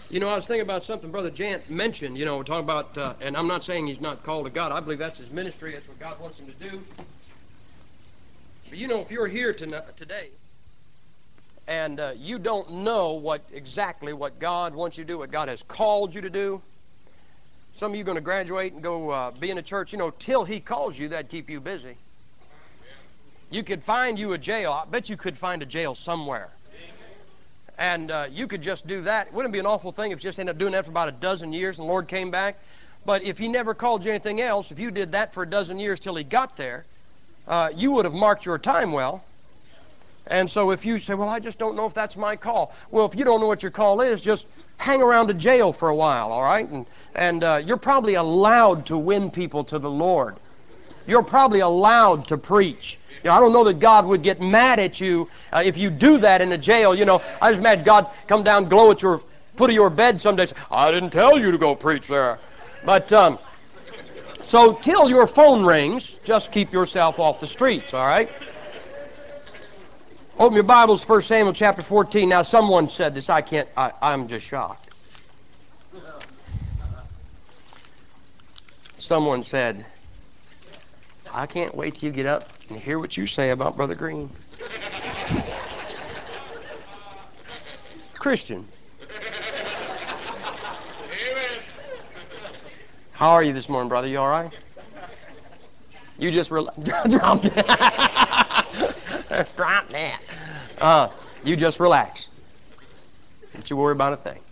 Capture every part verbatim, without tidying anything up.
You know, I was thinking about something Brother Jant mentioned. You know, we're talking about, uh, and I'm not saying he's not called to God. I believe that's his ministry. That's what God wants him to do. But you know, if you're here to, today and uh, you don't know what exactly what God wants you to do, what God has called you to do, some of you are going to graduate and go uh, be in a church. You know, till He calls you, that'd keep you busy. You could find you a jail. I bet you could find a jail somewhere. And uh, you could just do that. Wouldn't it be an awful thing if you just ended up doing that for about a dozen years and the Lord came back? But if He never called you anything else, if you did that for a dozen years till He got there, uh, you would have marked your time well. And so if you say, well, I just don't know if that's my call. Well, if you don't know what your call is, just hang around a jail for a while, all right? And, and uh, you're probably allowed to win people to the Lord. You're probably allowed to preach. You know, I don't know that God would get mad at you uh, if you do that in a jail. You know, I just mad God come down, glow at your foot of your bed some days. I didn't tell you to go preach there. But, um, so till your phone rings, just keep yourself off the streets, all right? Open your Bibles, First Samuel chapter fourteen. Now, someone said this. I can't, I, I'm just shocked. Someone said, I can't wait till you get up and hear what you say about Brother Green. Christians. How are you this morning, brother? You all right? You just relax. Drop that. Drop that. Uh, you just relax. Don't you worry about a thing.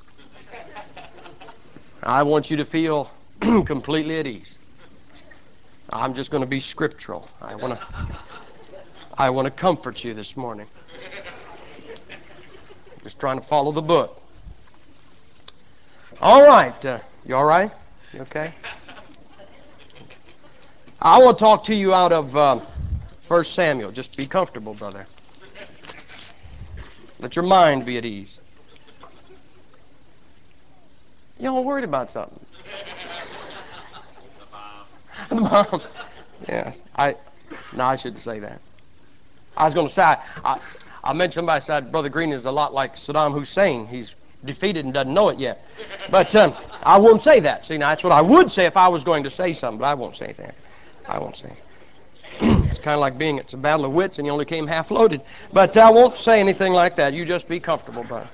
I want you to feel completely at ease. I'm just going to be scriptural. I want to I want to comfort you this morning. Just trying to follow the book. All right. Uh, you all right? You okay? I want to talk to you out of uh, First Samuel. Just be comfortable, brother. Let your mind be at ease. You all worried about something? The mom. Yes. I. No, I shouldn't say that. I was going to say, I, I, I mentioned somebody said Brother Green is a lot like Saddam Hussein. He's defeated and doesn't know it yet. But um, I won't say that. See, now that's what I would say if I was going to say something, but I won't say anything. I won't say anything. It's kind of like being, it's a battle of wits and you only came half loaded. But I won't say anything like that. You just be comfortable, brother.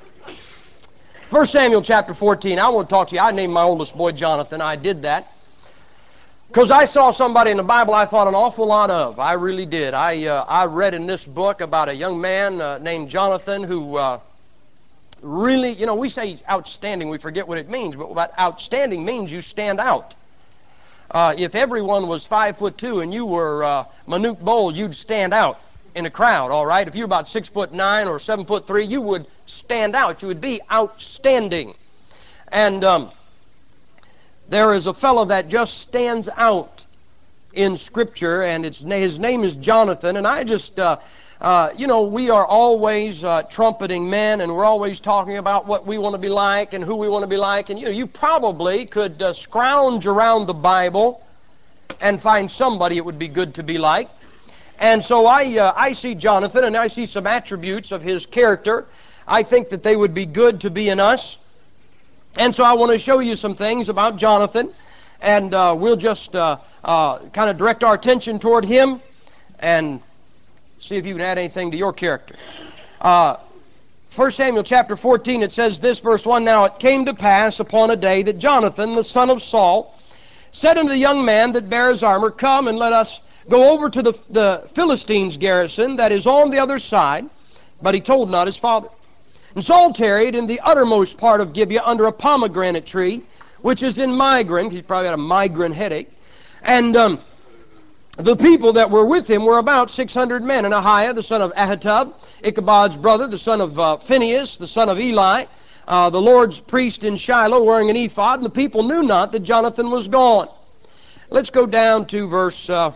First Samuel chapter fourteen, I want to talk to you. I named my oldest boy Jonathan. I did that because I saw somebody in the Bible I thought an awful lot of. I really did. I, uh, I read in this book about a young man uh, named Jonathan who uh, really, you know, we say outstanding, we forget what it means, but what outstanding means you stand out. Uh, if everyone was five foot two and you were uh, Manute Bol, you'd stand out in a crowd, all right? If you're about six foot nine or seven foot three, you would stand out. You would be outstanding. And um, there is a fellow that just stands out in Scripture, and it's, his name is Jonathan. And I just, uh, uh, you know, we are always uh, trumpeting men, and we're always talking about what we want to be like and who we want to be like. And you know, you probably could uh, scrounge around the Bible and find somebody it would be good to be like. And so I, uh, I see Jonathan, and I see some attributes of his character. I think that they would be good to be in us. And so I want to show you some things about Jonathan, and uh, we'll just uh, uh, kind of direct our attention toward him and see if you can add anything to your character. Uh, First Samuel chapter fourteen, it says this, verse one, Now it came to pass upon a day that Jonathan, the son of Saul, said unto the young man that bare his armor, Come and let us go over to the, the Philistines' garrison that is on the other side. But he told not his father. And Saul tarried in the uttermost part of Gibeah under a pomegranate tree, which is in Migron. He probably had a migraine headache. And um, the people that were with him were about six hundred men. And Ahiah, the son of Ahitub, Ichabod's brother, the son of uh, Phinehas, the son of Eli, uh, the Lord's priest in Shiloh, wearing an ephod. And the people knew not that Jonathan was gone. Let's go down to verse uh,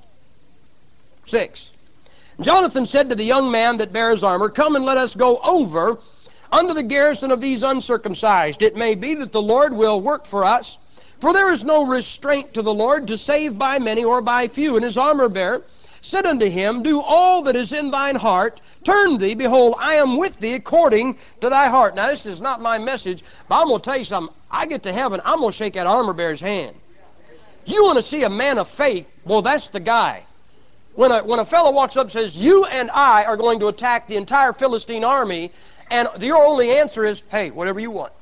six. Jonathan said to the young man that bare his armor, Come and let us go over unto the garrison of these uncircumcised. It may be that the Lord will work for us, for there is no restraint to the Lord to save by many or by few. And his armor bearer said unto him, Do all that is in thine heart, Turn thee, behold, I am with thee according to thy heart. Now, this is not my message, but I'm going to tell you something. I get to heaven, I'm going to shake that armor bearer's hand. You want to see a man of faith? Well, that's the guy. When a, when a fellow walks up and says, you and I are going to attack the entire Philistine army, and your only answer is, hey, whatever you want.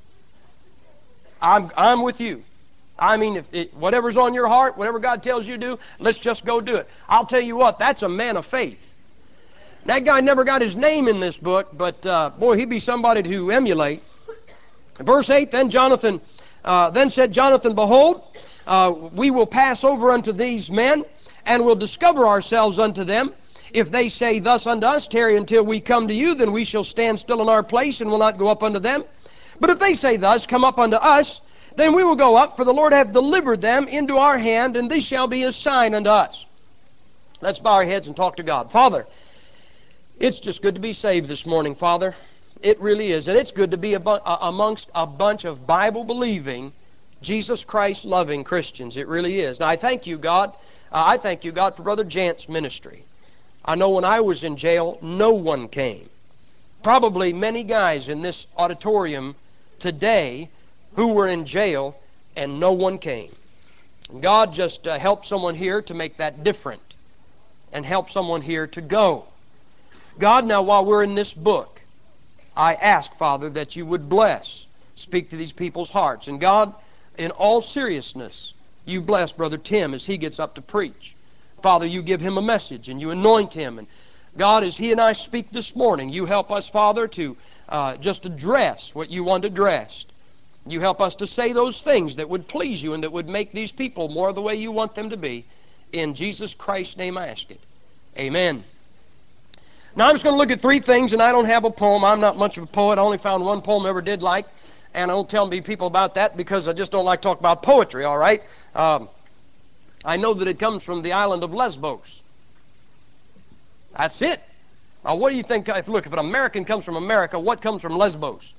I'm, I'm with you. I mean, if it, whatever's on your heart, whatever God tells you to do, let's just go do it. I'll tell you what, that's a man of faith. That guy never got his name in this book, but uh, boy, he'd be somebody to emulate. Verse eight, then Jonathan, uh, then said Jonathan, behold, uh, we will pass over unto these men, and will discover ourselves unto them. If they say thus unto us, tarry until we come to you, then we shall stand still in our place, and will not go up unto them. But if they say thus, come up unto us, then we will go up, for the Lord hath delivered them into our hand, and this shall be a sign unto us. Let's bow our heads and talk to God. Father, it's just good to be saved this morning, Father. It really is. And it's good to be amongst a bunch of Bible-believing, Jesus Christ-loving Christians. It really is. Now, I thank you, God. Uh, I thank you, God, for Brother Jant's ministry. I know when I was in jail, no one came. Probably many guys in this auditorium today who were in jail, and no one came. God, just uh, help someone here to make that different, and help someone here to go. God, now while we're in this book, I ask, Father, that you would bless, speak to these people's hearts. And God, in all seriousness, you bless Brother Tim as he gets up to preach. Father, you give him a message and you anoint him. And God, as he and I speak this morning, you help us, Father, to uh, just address what you want addressed. You help us to say those things that would please you and that would make these people more the way you want them to be. In Jesus Christ's name I ask it. Amen. Now I'm just going to look at three things, and I don't have a poem. I'm not much of a poet. I only found one poem I ever did like, and I don't tell me people about that because I just don't like to talk about poetry, all right? Um, I know that it comes from the island of Lesbos. That's it. Now what do you think, if, look, if an American comes from America, what comes from Lesbos?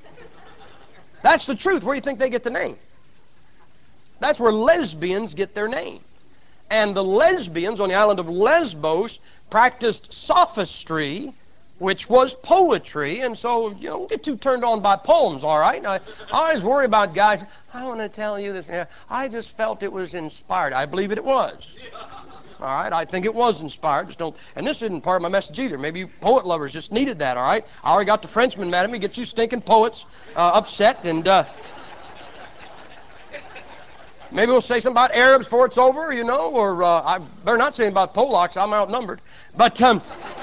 That's the truth. Where do you think they get the name? That's where lesbians get their name. And the lesbians on the island of Lesbos practiced sophistry, which was poetry. And so, you know, don't get too turned on by poems, all right? I, I always worry about guys. I want to tell you this. Yeah, I just felt it was inspired. I believe it was. All right, I think it was inspired. Just don't. And this isn't part of my message either. Maybe you poet lovers just needed that. All right. I already got the Frenchman mad at me. Get you stinking poets uh, upset, and uh, maybe we'll say something about Arabs before it's over, you know. Or uh, I better not say anything about Polacks. I'm outnumbered. But um,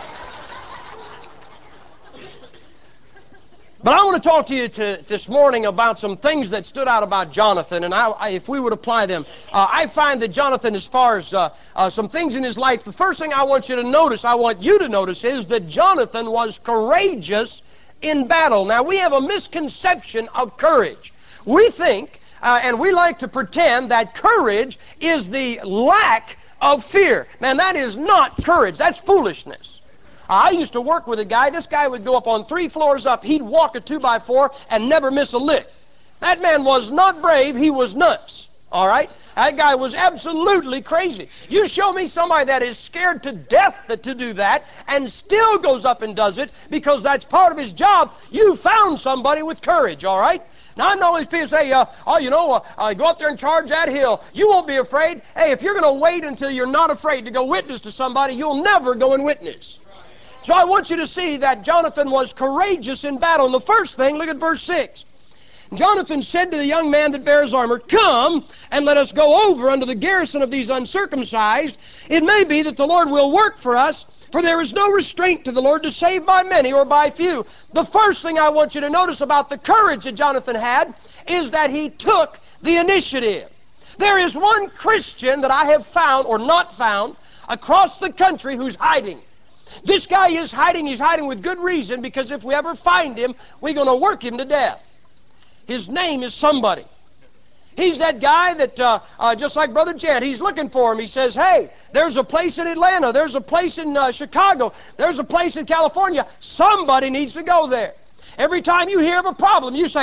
But I want to talk to you to, this morning about some things that stood out about Jonathan, and I, I, if we would apply them. Uh, I find that Jonathan, as far as uh, uh, some things in his life, the first thing I want you to notice, I want you to notice, is that Jonathan was courageous in battle. Now, we have a misconception of courage. We think, uh, and we like to pretend, that courage is the lack of fear. Man, that is not courage. That's foolishness. I used to work with a guy. This guy would go up on three floors up. He'd walk a two by four and never miss a lick. That man was not brave. He was nuts. All right? That guy was absolutely crazy. You show me somebody that is scared to death that, to do that and still goes up and does it because that's part of his job. You found somebody with courage. All right? Now, I know these people say, uh, oh, you know, uh, uh, go up there and charge that hill. You won't be afraid. Hey, if you're going to wait until you're not afraid to go witness to somebody, you'll never go and witness. So I want you to see that Jonathan was courageous in battle. And the first thing, look at verse six. Jonathan said to the young man that bears armor, come and let us go over unto the garrison of these uncircumcised. It may be that the Lord will work for us, for there is no restraint to the Lord to save by many or by few. The first thing I want you to notice about the courage that Jonathan had is that he took the initiative. There is one Christian that I have found, or not found, across the country who's hiding. This guy is hiding. He's hiding with good reason, because if we ever find him, we're going to work him to death. His name is somebody. He's that guy that, uh, uh, just like Brother Jed, he's looking for him. He says, hey, there's a place in Atlanta. There's a place in uh, Chicago. There's a place in California. Somebody needs to go there. Every time you hear of a problem, you say,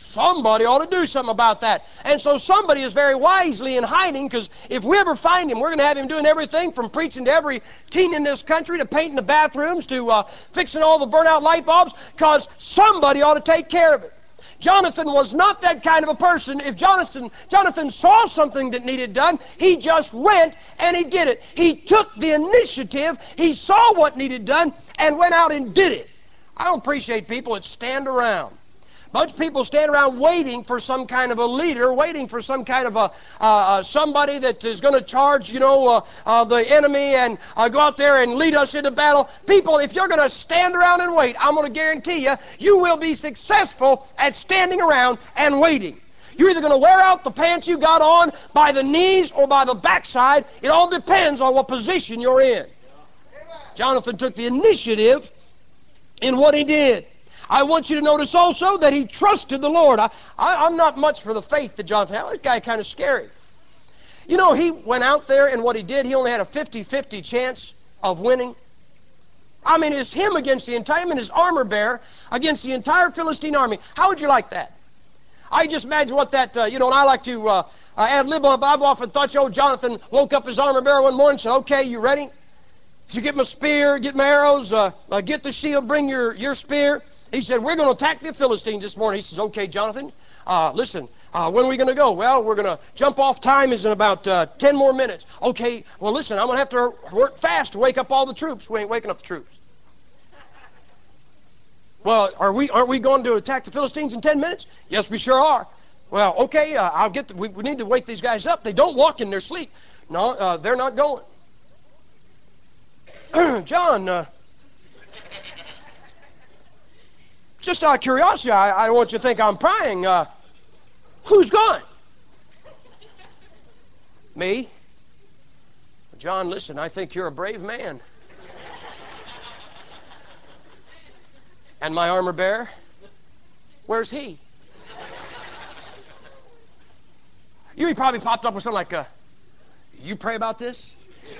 Somebody ought to do something about that. And so somebody is very wisely in hiding, because if we ever find him, we're going to have him doing everything from preaching to every teen in this country, to painting the bathrooms, to uh, fixing all the burnt-out light bulbs, because somebody ought to take care of it. Jonathan was not that kind of a person. If Jonathan, Jonathan saw something that needed done, he just went and he did it. He took the initiative, he saw what needed done, and went out and did it. I don't appreciate people that stand around. Bunch of people stand around waiting for some kind of a leader, waiting for some kind of a uh, uh, somebody that is going to charge, you know, uh, uh, the enemy and uh, go out there and lead us into battle. People, if you're going to stand around and wait, I'm going to guarantee you, you will be successful at standing around and waiting. You're either going to wear out the pants you got on by the knees or by the backside. It all depends on what position you're in. Jonathan took the initiative in what he did. I want you to notice also that he trusted the Lord. I, I, I'm not much for the faith that Jonathan had. That guy kind of scary. You know, he went out there, and what he did, he only had a fifty fifty chance of winning. I mean, it's him against the entire, him and his armor bearer against the entire Philistine army. How would you like that? I just imagine what that, uh, you know, and I like to uh, uh, ad lib on. I've often thought, you know, Jonathan woke up his armor bearer one morning and said, okay, you ready? You get my spear, get my arrows, uh, uh, get the shield, bring your, your spear. He said, we're going to attack the Philistines this morning. He says, okay, Jonathan, uh, listen, uh, when are we going to go? Well, we're going to jump off. Time is in about uh, ten more minutes. Okay, well, listen, I'm going to have to work fast to wake up all the troops. We ain't waking up the troops. Well, are we, aren't we going to attack the Philistines in ten minutes? Yes, we sure are. Well, okay, uh, I'll get the, we, we need to wake these guys up. They don't walk in their sleep. No, uh, they're not going. John, uh, just out of curiosity, I, I want you to think I'm prying. Uh, who's going? Me? John, listen, I think you're a brave man. And my armor bearer? Where's he? You he probably popped up with something like, uh, you pray about this?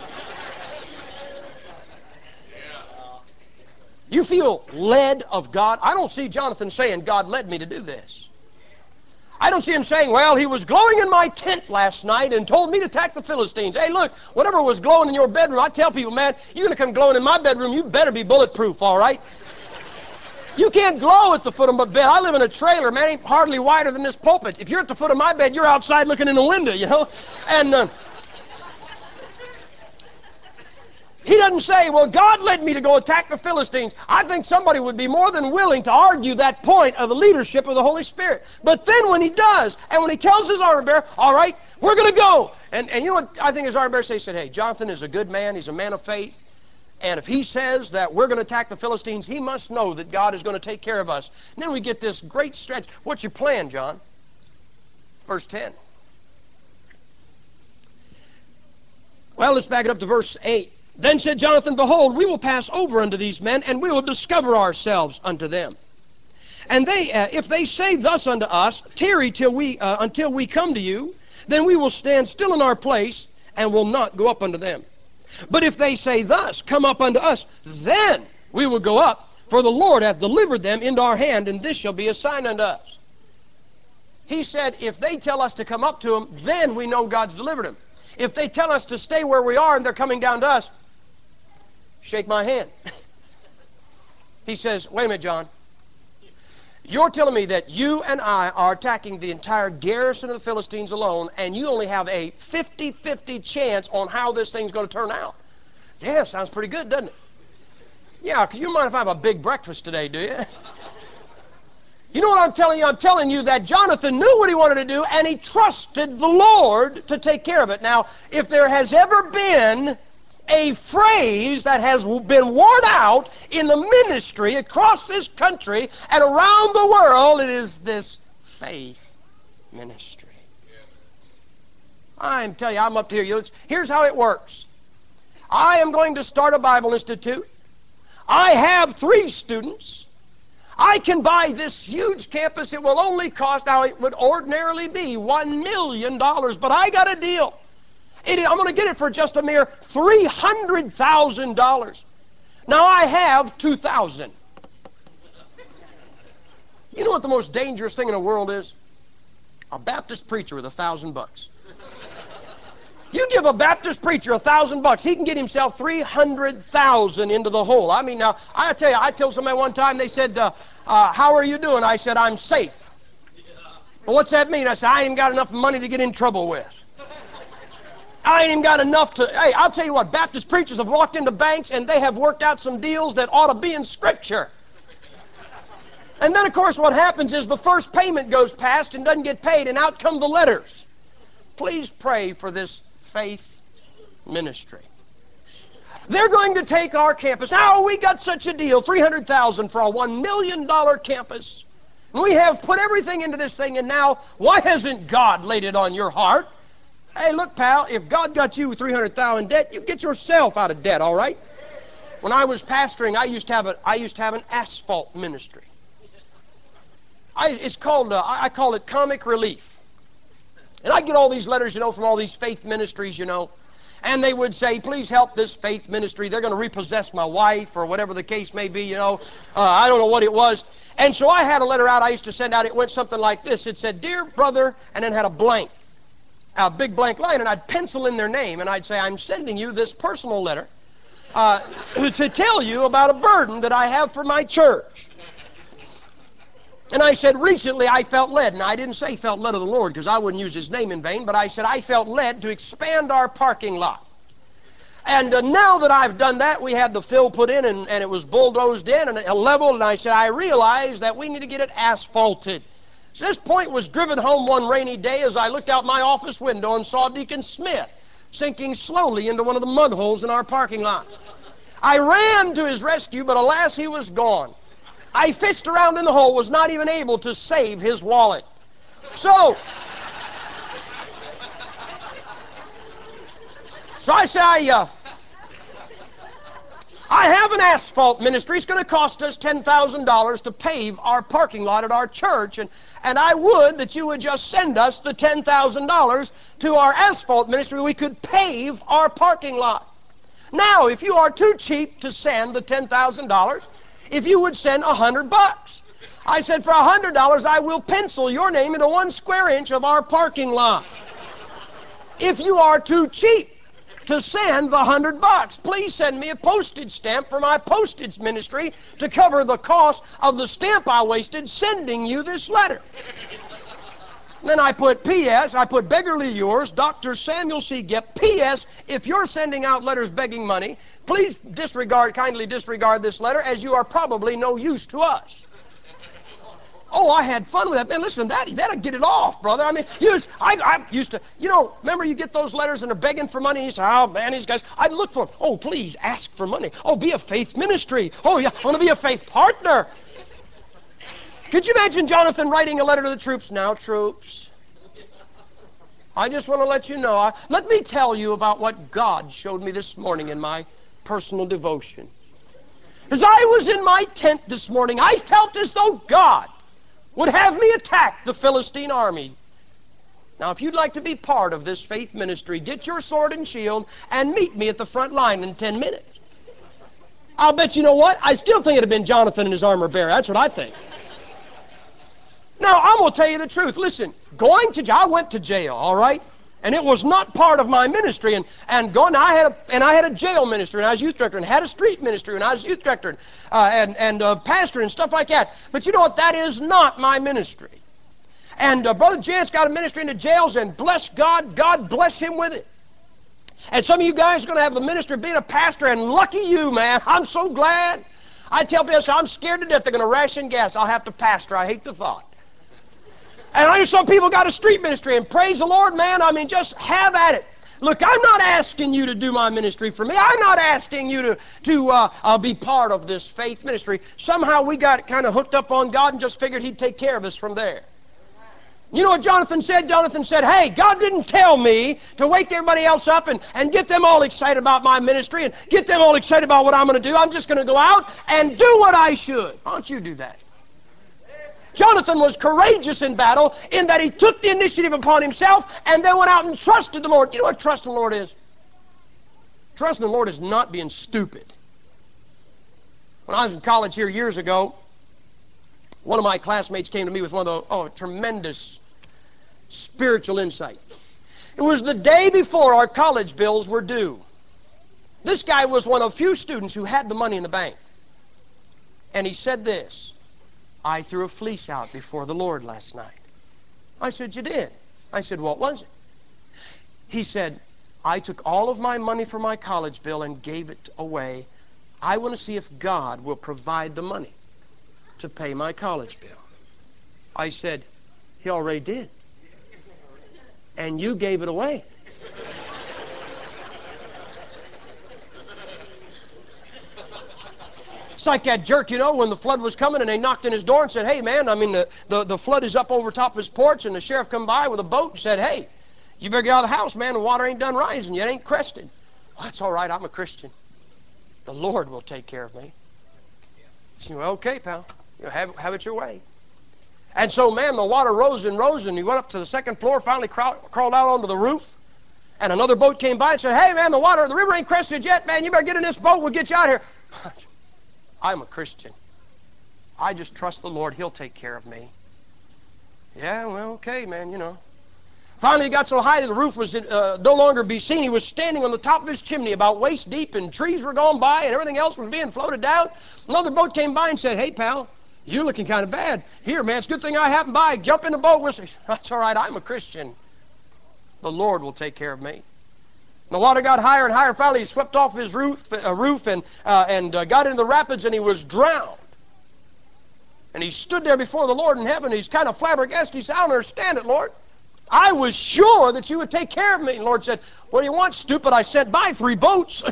You feel led of God? I don't see Jonathan saying, God led me to do this. I don't see him saying, well, he was glowing in my tent last night and told me to attack the Philistines. Hey, look, whatever was glowing in your bedroom, I tell people, man, you're going to come glowing in my bedroom, you better be bulletproof, all right? You can't glow at the foot of my bed. I live in a trailer, man, ain't hardly wider than this pulpit. If you're at the foot of my bed, you're outside looking in the window, you know? And uh, he doesn't say, well, God led me to go attack the Philistines. I think somebody would be more than willing to argue that point of the leadership of the Holy Spirit. But then when he does, and when he tells his armor bearer, all right, we're going to go. And, and you know what I think his armor bearer said? He said, hey, Jonathan is a good man. He's a man of faith. And if he says that we're going to attack the Philistines, he must know that God is going to take care of us. And then we get this great stretch. What's your plan, John? Verse ten. Well, let's back it up to verse eight. Then said Jonathan, behold, we will pass over unto these men, and we will discover ourselves unto them. And they, uh, if they say thus unto us, tarry till we, uh, until we come to you, then we will stand still in our place, and will not go up unto them. But if they say thus, come up unto us, then we will go up, for the Lord hath delivered them into our hand, and this shall be a sign unto us. He said, if they tell us to come up to them, then we know God's delivered them. If they tell us to stay where we are and they're coming down to us, shake my hand. He says, wait a minute, John. You're telling me that you and I are attacking the entire garrison of the Philistines alone, and you only have a fifty fifty chance on how this thing's going to turn out. Yeah, sounds pretty good, doesn't it? Yeah, can you mind if I have a big breakfast today, do you? You know what I'm telling you? I'm telling you that Jonathan knew what he wanted to do, and he trusted the Lord to take care of it. Now, if there has ever been a phrase that has been worn out in the ministry across this country and around the world, it is this faith ministry. I'm telling you, I'm up to here. Here's how it works. I am going to start a Bible Institute. I have three students. I can buy this huge campus. It will only cost, now it would ordinarily be one million dollars, but I got a deal. It, I'm going to get it for just a mere three hundred thousand dollars. Now I have two thousand dollars. You know what the most dangerous thing in the world is? A Baptist preacher with a thousand bucks. You give a Baptist preacher a thousand bucks, he can get himself three hundred thousand into the hole. I mean, now, I tell you, I told somebody one time, they said, uh, uh, how are you doing? I said, I'm safe. Well, what's that mean? I said, I ain't even got enough money to get in trouble with. I ain't even got enough to, hey, I'll tell you what, Baptist preachers have walked into banks and they have worked out some deals that ought to be in Scripture. And then, of course, what happens is the first payment goes past and doesn't get paid, and out come the letters. Please pray for this faith ministry. They're going to take our campus. Now, we got such a deal, three hundred thousand dollars for a one million dollar campus. We have put everything into this thing, and now, why hasn't God laid it on your heart? Hey, look, pal, if God got you three hundred thousand dollars in debt, you get yourself out of debt, all right? When I was pastoring, I used to have, a, I used to have an asphalt ministry. I, it's called, uh, I call it comic relief. And I get all these letters, you know, from all these faith ministries, you know, and they would say, please help this faith ministry. They're going to repossess my wife or whatever the case may be, you know. Uh, I don't know what it was. And so I had a letter out I used to send out. It went something like this. It said, dear brother, and then had a blank, a big blank line, and I'd pencil in their name, and I'd say, I'm sending you this personal letter uh, to tell you about a burden that I have for my church. And I said, recently I felt led, and I didn't say felt led of the Lord because I wouldn't use His name in vain, but I said I felt led to expand our parking lot. And uh, now that I've done that, we had the fill put in, and, and it was bulldozed in and uh, leveled, and I said, I realized that we need to get it asphalted. So this point was driven home one rainy day as I looked out my office window and saw Deacon Smith sinking slowly into one of the mud holes in our parking lot. I ran to his rescue, but alas, he was gone. I fished around in the hole, was not even able to save his wallet. So, so I say, I, uh, I have an asphalt ministry. It's going to cost us ten thousand dollars to pave our parking lot at our church, and, and I would that you would just send us the ten thousand dollars to our asphalt ministry. We could pave our parking lot. Now, if you are too cheap to send the ten thousand dollars, if you would send a hundred bucks. I said, for a hundred dollars, I will pencil your name into one square inch of our parking lot. If you are too cheap to send the hundred bucks, please send me a postage stamp for my postage ministry to cover the cost of the stamp I wasted sending you this letter. Then I put P S, I put beggarly yours, Doctor Samuel C. Gipp. P S, if you're sending out letters begging money, please disregard, kindly disregard this letter, as you are probably no use to us. Oh, I had fun with that. Man, listen, that, that'll get it off, brother. I mean, you just, I, I used to, you know, remember you get those letters and they're begging for money? You say, oh, man, these guys, I'd look for them. Oh, please, ask for money. Oh, be a faith ministry. Oh, yeah, I want to be a faith partner. Could you imagine Jonathan writing a letter to the troops? Now, troops, I just want to let you know, I, let me tell you about what God showed me this morning in my personal devotion. As I was in my tent this morning, I felt as though God would have me attack the Philistine army. Now, if you'd like to be part of this faith ministry, get your sword and shield and meet me at the front line in ten minutes. I'll bet you know what? I still think it would have been Jonathan and his armor bearer. That's what I think. Now, I'm going to tell you the truth. Listen, going to jail, I went to jail, all right? And it was not part of my ministry. And, and going, I had a, and I had a jail ministry, and I was youth director, and had a street ministry, and I was youth director, uh, and, and uh, pastor, and stuff like that. But you know what? That is not my ministry. And uh, Brother Jant's got a ministry in the jails, and bless God, God bless him with it. And some of you guys are going to have the ministry of being a pastor, and lucky you, man. I'm so glad. I tell people, I'm scared to death they're going to ration gas. I'll have to pastor. I hate the thought. And I know some people got a street ministry, and praise the Lord, man, I mean, just have at it. Look, I'm not asking you to do my ministry for me. I'm not asking you to, to uh, uh, be part of this faith ministry. Somehow we got kind of hooked up on God and just figured He'd take care of us from there. You know what Jonathan said? Jonathan said, hey, God didn't tell me to wake everybody else up and, and get them all excited about my ministry and get them all excited about what I'm going to do. I'm just going to go out and do what I should. Why don't you do that? Jonathan was courageous in battle in that he took the initiative upon himself and then went out and trusted the Lord. You know what trusting the Lord is? Trusting the Lord is not being stupid. When I was in college here years ago, One of my classmates came to me with one of the, oh, tremendous spiritual insight. It was the day before our college bills were due. This guy was one of few students who had the money in the bank. And he said this, I threw a fleece out before the Lord last night. I said, you did? I said, what was it? He said, I took all of my money for my college bill and gave it away. I want to see if God will provide the money to pay my college bill. I said, He already did. And you gave it away. It's like that jerk, you know, when the flood was coming and they knocked on his door and said, hey, man, I mean, the, the, the flood is up over top of his porch, and the sheriff come by with a boat and said, hey, you better get out of the house, man. The water ain't done rising yet, ain't crested. Well, that's all right. I'm a Christian. The Lord will take care of me. So, well, okay, pal. You know, have, have it your way. And so, man, the water rose and rose, and he went up to the second floor, finally craw crawled out onto the roof. And another boat came by and said, hey, man, the water, the river ain't crested yet, man. You better get in this boat. We'll get you out of here. I'm a Christian. I just trust the Lord. He'll take care of me. Yeah, well, okay, man, you know. Finally, he got so high that the roof was uh, no longer be seen. He was standing on the top of his chimney about waist deep, and trees were going by, and everything else was being floated down. Another boat came by and said, hey, pal, you're looking kind of bad. Here, man, it's a good thing I happened by. Jump in the boat. We'll say, that's all right, I'm a Christian. The Lord will take care of me. The water got higher and higher. Finally, he swept off his roof, uh, roof and, uh, and uh, got into the rapids, and he was drowned. And he stood there before the Lord in heaven. He's kind of flabbergasted. He said, I don't understand it, Lord. I was sure that you would take care of me. And the Lord said, what do you want, stupid? I sent by three boats.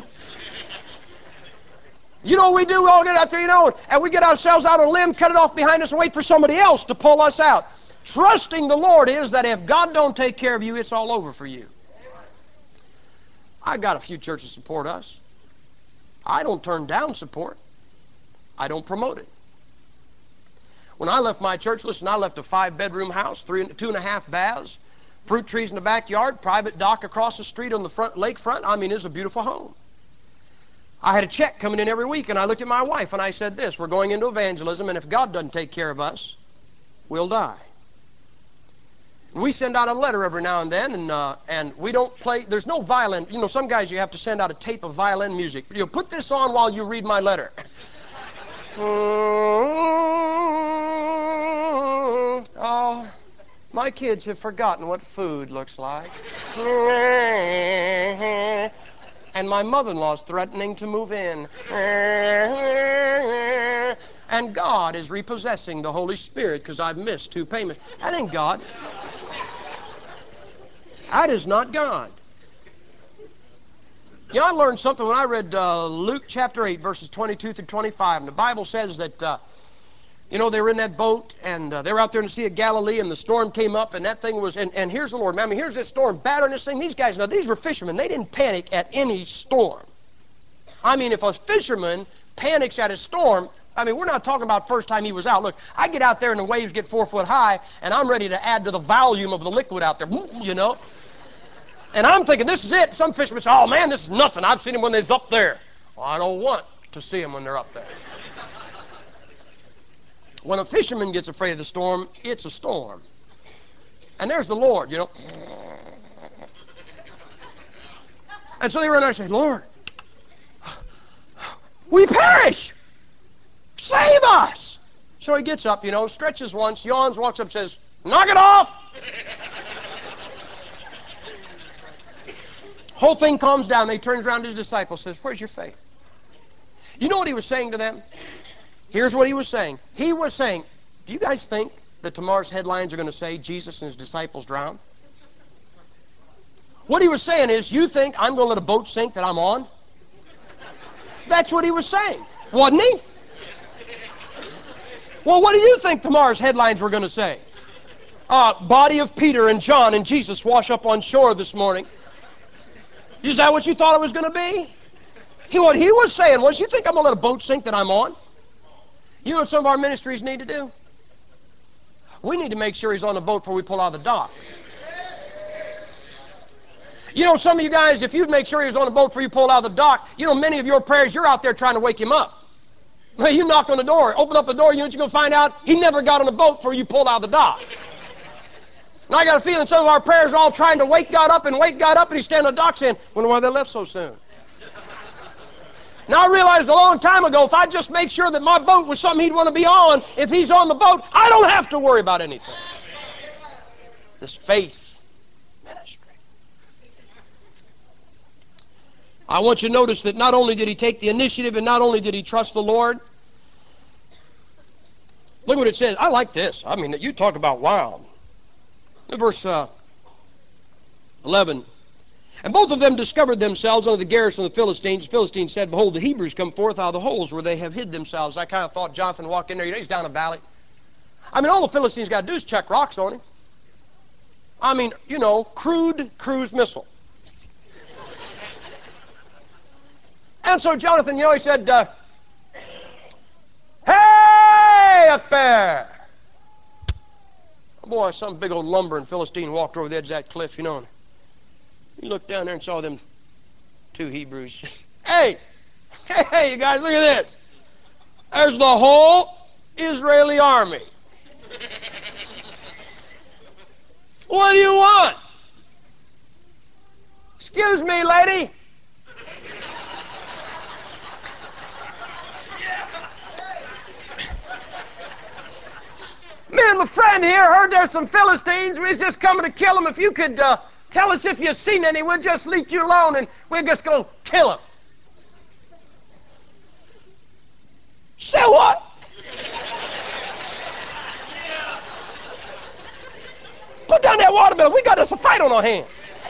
You know what we do? We all get out there, you know, and we get ourselves out on a limb, cut it off behind us, and wait for somebody else to pull us out. Trusting the Lord is that if God don't take care of you, it's all over for you. I've got a few churches support us. I don't turn down support. I don't promote it. When I left my church, listen, I left a five-bedroom house, three, two and a half baths, fruit trees in the backyard, private dock across the street on the front lakefront. I mean, it's a beautiful home. I had a check coming in every week, and I looked at my wife, and I said this, we're going into evangelism, and if God doesn't take care of us, we'll die. We send out a letter every now and then, and, uh, and we don't play, there's no violin. You know, some guys, you have to send out a tape of violin music. You know, put this on while you read my letter. Oh, my kids have forgotten what food looks like. And my mother-in-law's threatening to move in. And God is repossessing the Holy Spirit because I've missed two payments. That ain't God. That is not God. You know, I learned something when I read uh, Luke chapter eight, verses twenty-two through twenty-five. And the Bible says that, uh, you know, they were in that boat, and uh, they were out there in the Sea of Galilee, and the storm came up, and that thing was, and, and here's the Lord. I mean, here's this storm battering this thing. These guys, now, these were fishermen. They didn't panic at any storm. I mean, if a fisherman panics at a storm, I mean, we're not talking about first time he was out. Look, I get out there and the waves get four foot high, and I'm ready to add to the volume of the liquid out there, you know. And I'm thinking, this is it. Some fishermen say, oh, man, this is nothing. I've seen them when they're up there. Well, I don't want to see them when they're up there. When a fisherman gets afraid of the storm, it's a storm. And there's the Lord, you know. And so they run out and say, Lord, we perish. Save us. So he gets up, you know, stretches once, yawns, walks up, says, knock it off. Whole thing calms down. They turns around to his disciples, says, where's your faith? You know what he was saying to them? Here's what he was saying. He was saying, do you guys think that tomorrow's headlines are going to say Jesus and his disciples drowned? What he was saying is, you think I'm going to let a boat sink that I'm on? That's what he was saying, wasn't he? Well, what do you think tomorrow's headlines were going to say? Uh, body of Peter and John and Jesus wash up on shore this morning. Is that what you thought it was going to be? He, what he was saying was, you think I'm going to let a boat sink that I'm on? You know what some of our ministries need to do? We need to make sure he's on the boat before we pull out of the dock. You know, some of you guys, if you'd make sure he was on the boat before you pulled out of the dock, you know, many of your prayers, you're out there trying to wake him up. Well, you knock on the door, open up the door, you know what you're going to find out? He never got on a boat before you pulled out of the dock. And I got a feeling some of our prayers are all trying to wake God up and wake God up, and He's standing on the dock saying, wonder why they left so soon. Now I realized a long time ago, if I just make sure that my boat was something He'd want to be on, if He's on the boat, I don't have to worry about anything. This faith ministry. I want you to notice that not only did he take the initiative and not only did he trust the Lord. Look what it says. I like this. I mean, you talk about wild. Verse uh, eleven. And both of them discovered themselves under the garrison of the Philistines. The Philistines said, behold, the Hebrews come forth out of the holes where they have hid themselves. I kind of thought Jonathan walked in there. You know, he's down a valley. I mean, all the Philistines got to do is check rocks on him. I mean, you know, crude cruise missile. And so Jonathan, you know, he said, uh, hey, up there. Boy, some big old lumbering Philistine walked over the edge of that cliff, you know. He looked down there and saw them two Hebrews. Hey, hey, hey, you guys, look at this. There's the whole Israeli army. What do you want? Excuse me, lady. Me and my friend here heard there's some Philistines. We're just coming to kill them. If you could uh, tell us if you've seen any, we'll just leave you alone and we'll just go kill them. Say what? Put down that watermelon. We got us a fight on our hands.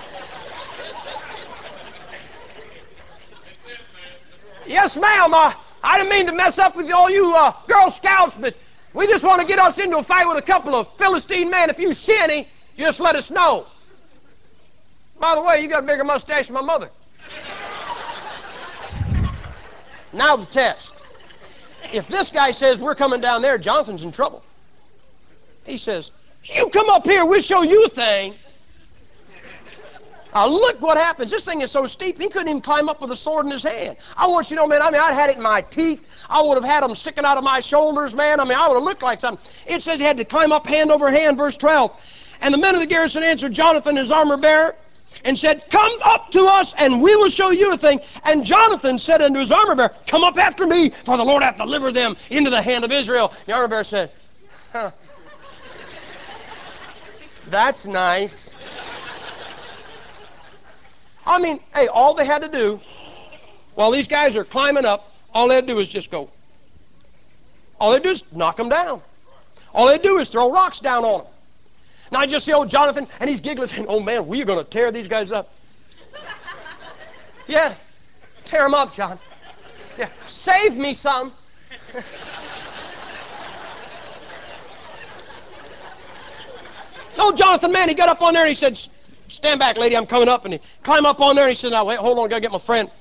Yes, ma'am. Uh, I didn't mean to mess up with all you uh, Girl Scouts, but we just want to get us into a fight with a couple of Philistine men. If you see any, just let us know. By the way, you got a bigger mustache than my mother. Now the test. If this guy says we're coming down there, Jonathan's in trouble. He says, you come up here, we'll show you a thing. Now look what happens. This thing is so steep, he couldn't even climb up with a sword in his hand. I want you to know, man, I mean, I'd had it in my teeth. I would have had them sticking out of my shoulders, man. I mean, I would have looked like something. It says he had to climb up hand over hand, verse twelve. And the men of the garrison answered Jonathan, his armor bearer, and said, come up to us, and we will show you a thing. And Jonathan said unto his armor bearer, come up after me, for the Lord hath delivered them into the hand of Israel. The armor bearer said, huh, that's nice. I mean, hey, all they had to do, while these guys are climbing up, all they had to do is just go. All they do is knock them down. All they do is throw rocks down on them. Now I just see old Jonathan, and he's giggling, saying, oh man, we're going to tear these guys up. Yes, tear them up, John. Yeah, save me some. No, Jonathan, man, he got up on there and he said, stand back, lady, I'm coming up. And he climbed up on there and he said, now, wait, hold on, I got to get my friend.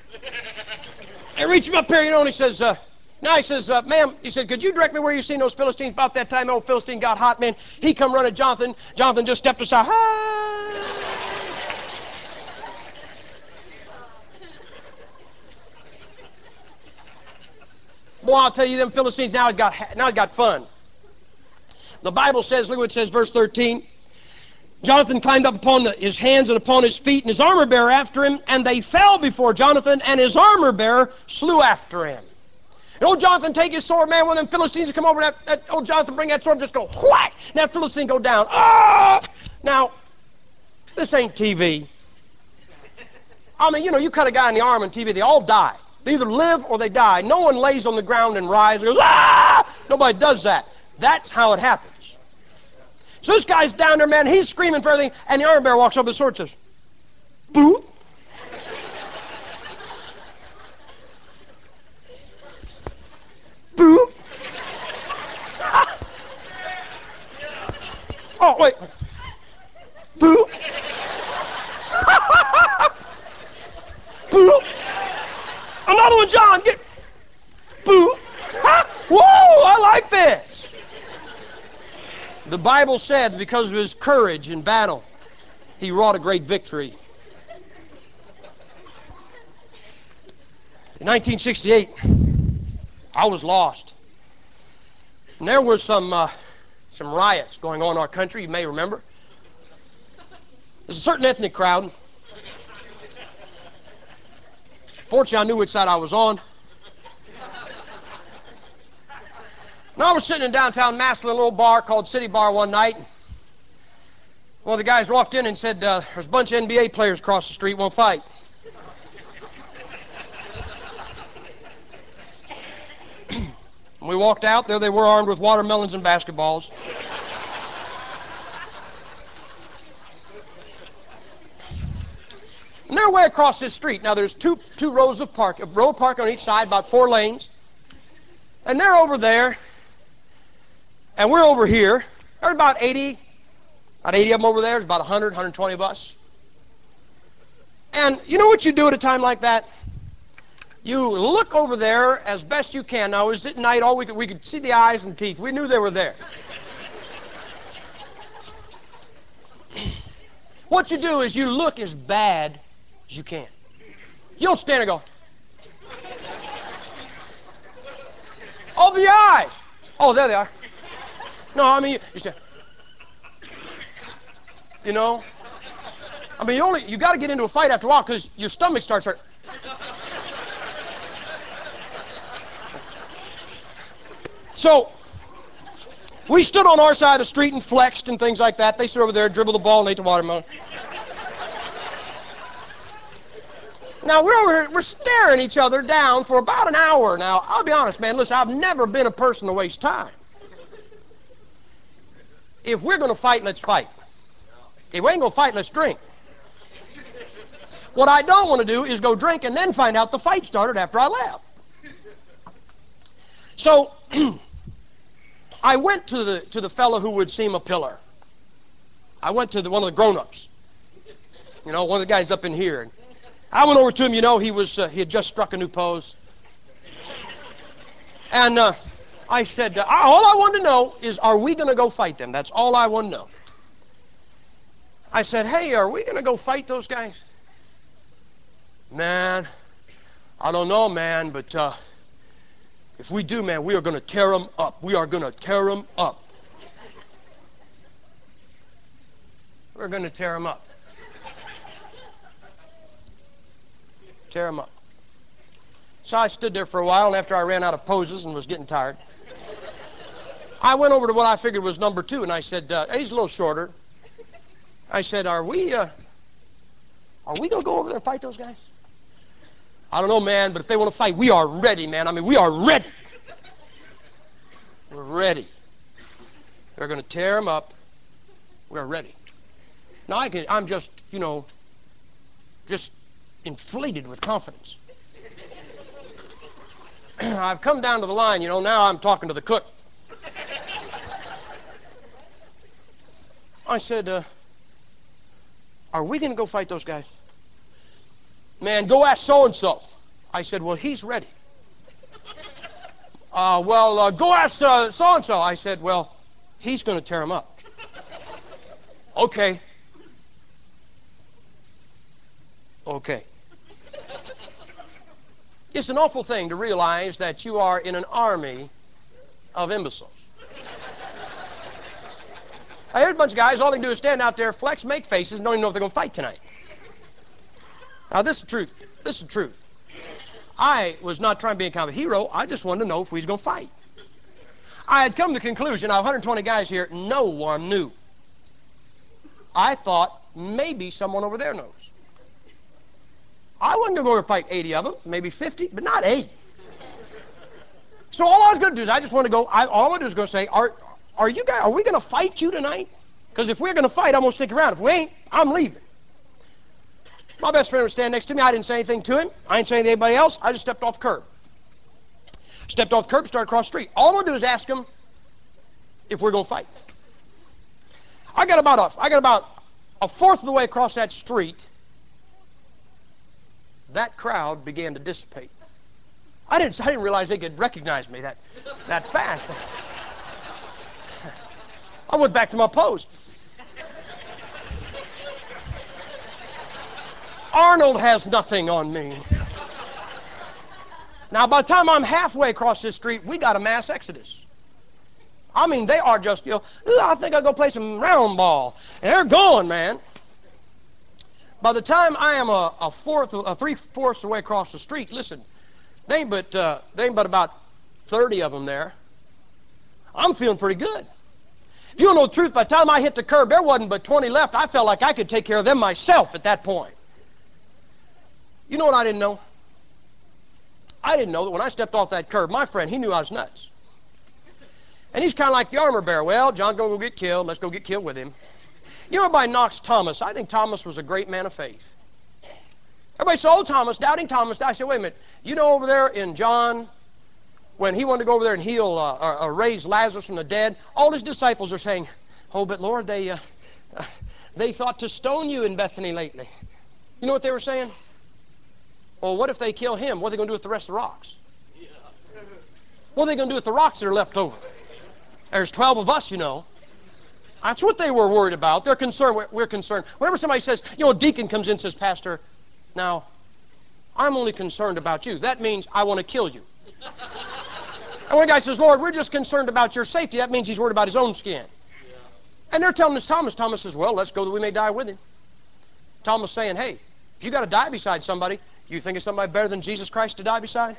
I reached him up here, you know, and he says, uh, now he says, uh, ma'am, he said, could you direct me where you seen those Philistines? About that time, old Philistine got hot, man. He come running Jonathan. Jonathan just stepped aside. Ah! Boy, I'll tell you, them Philistines, now it got, now it got fun. The Bible says, look what it says, verse thirteen. Jonathan climbed up upon the, his hands and upon his feet, and his armor bearer after him, and they fell before Jonathan, and his armor bearer slew after him. And old Jonathan take his sword, man, when them Philistines come over, that, that old Jonathan bring that sword, just go whack, and that Philistine go down. Ah! Now, this ain't T V. I mean, you know, you cut a guy in the arm on T V, they all die. They either live or they die. No one lays on the ground and rises and goes, ah! Nobody does that. That's how it happens. So this guy's down there, man, he's screaming for everything, and the armor bearer walks up with his sword and says, boop. Boop. Oh, wait. Boop. Boop. Another one, John, get. Boop. Whoa, I like this. The Bible said because of his courage in battle, he wrought a great victory. In nineteen sixty-eight, I was lost. And there was some uh, some riots going on in our country, you may remember. There's a certain ethnic crowd. Fortunately, I knew which side I was on. And I was sitting in downtown Massillon, a little bar called City Bar one night. One of the guys walked in and said, uh, there's a bunch of N B A players across the street, won't fight. We walked out, there they were armed with watermelons and basketballs. And they're way across this street. Now there's two, two rows of park, a row of park on each side, about four lanes. And they're over there, and we're over here. There's about eighty, about eighty of them over there. There's about one hundred, one hundred twenty of us. And you know what you do at a time like that? You look over there as best you can. Now, it was at night, all we could, we could see the eyes and teeth. We knew they were there. What you do is you look as bad as you can. You don't stand and go, oh, the eyes. Oh, there they are. No, I mean, you, you stand. You know? I mean, you only, you got to get into a fight after a while because your stomach starts hurting. So, we stood on our side of the street and flexed and things like that. They stood over there, dribbled the ball, and ate the watermelon. Now, we're over here, we're staring each other down for about an hour. Now, I'll be honest, man, listen, I've never been a person to waste time. If we're going to fight, let's fight. If we ain't going to fight, let's drink. What I don't want to do is go drink and then find out the fight started after I left. So, I went to the, to the fellow who would seem a pillar. I went to the, one of the grown-ups. You know, one of the guys up in here. I went over to him, you know, he was uh, he had just struck a new pose. And uh, I said, uh, all I want to know is, are we going to go fight them? That's all I want to know. I said, hey, are we going to go fight those guys? Man, I don't know, man, but uh, if we do, man, we are going to tear them up. We are going to tear them up. We're going to tear them up. Tear them up. So I stood there for a while, and after I ran out of poses and was getting tired, I went over to what I figured was number two, and I said, uh, he's a little shorter. I said, are we, uh, are we going to go over there and fight those guys? I don't know, man, but if they want to fight, we are ready, man. I mean, we are ready. We're ready. They're going to tear them up. We're ready. Now, I can, I'm just, you know, just inflated with confidence. I've come down to the line, you know, now I'm talking to the cook. I said, uh, are we going to go fight those guys? Man, go ask so-and-so. I said, well, he's ready. Uh, well, uh, go ask uh, so-and-so. I said, well, he's going to tear them up. Okay. Okay. It's an awful thing to realize that you are in an army of imbeciles. I heard a bunch of guys, all they can do is stand out there, flex, make faces, and don't even know if they're going to fight tonight. Now, this is the truth. This is the truth. I was not trying to be a kind of a hero. I just wanted to know if we was going to fight. I had come to the conclusion, out of one hundred twenty guys here, no one knew. I thought maybe someone over there knows. I wasn't going to go over and fight eighty of them, maybe fifty, but not eighty. So all I was going to do is I just want to go, I, all I want to do is go say, are, are you guys, are we going to fight you tonight? Because if we're going to fight, I'm going to stick around. If we ain't, I'm leaving. My best friend was standing next to me. I didn't say anything to him. I didn't say anything to anybody else. I just stepped off the curb. Stepped off the curb, started across the street. All I'm going to do is ask him if we're going to fight. I got about a, I got about a fourth of the way across that street. That crowd began to dissipate. I didn't, I didn't realize they could recognize me that, that fast. I went back to my pose. Arnold has nothing on me. Now, by the time I'm halfway across this street, we got a mass exodus. I mean, they are just, you know, I think I'll go play some round ball. And they're going, man. By the time I am a, a fourth, a three-fourths away across the street, listen, they ain't but, uh, they ain't but about thirty of them there. I'm feeling pretty good. If you don't know the truth, by the time I hit the curb, there wasn't but twenty left. I felt like I could take care of them myself at that point. You know what I didn't know? I didn't know that when I stepped off that curb, my friend, he knew I was nuts. And he's kind of like the armor bearer. Well, John's going to go get killed. Let's go get killed with him. You know, everybody knocks Thomas. I think Thomas was a great man of faith. Everybody said, oh, Thomas, doubting Thomas. I said, wait a minute. You know over there in John, when he wanted to go over there and heal uh, or, or raise Lazarus from the dead, all his disciples are saying, oh, but Lord, they, uh, uh, they thought to stone you in Bethany lately. You know what they were saying? Well, what if they kill him? What are they going to do with the rest of the rocks? What are they going to do with the rocks that are left over? There's twelve of us, you know. That's what they were worried about. They're concerned. We're, we're concerned. Whenever somebody says, you know, a deacon comes in and says, Pastor, now, I'm only concerned about you. That means I want to kill you. And one guy says, Lord, we're just concerned about your safety. That means he's worried about his own skin. And they're telling us Thomas. Thomas says, well, let's go that we may die with him. Thomas saying, hey, if you got to die beside somebody, you think it's somebody better than Jesus Christ to die beside?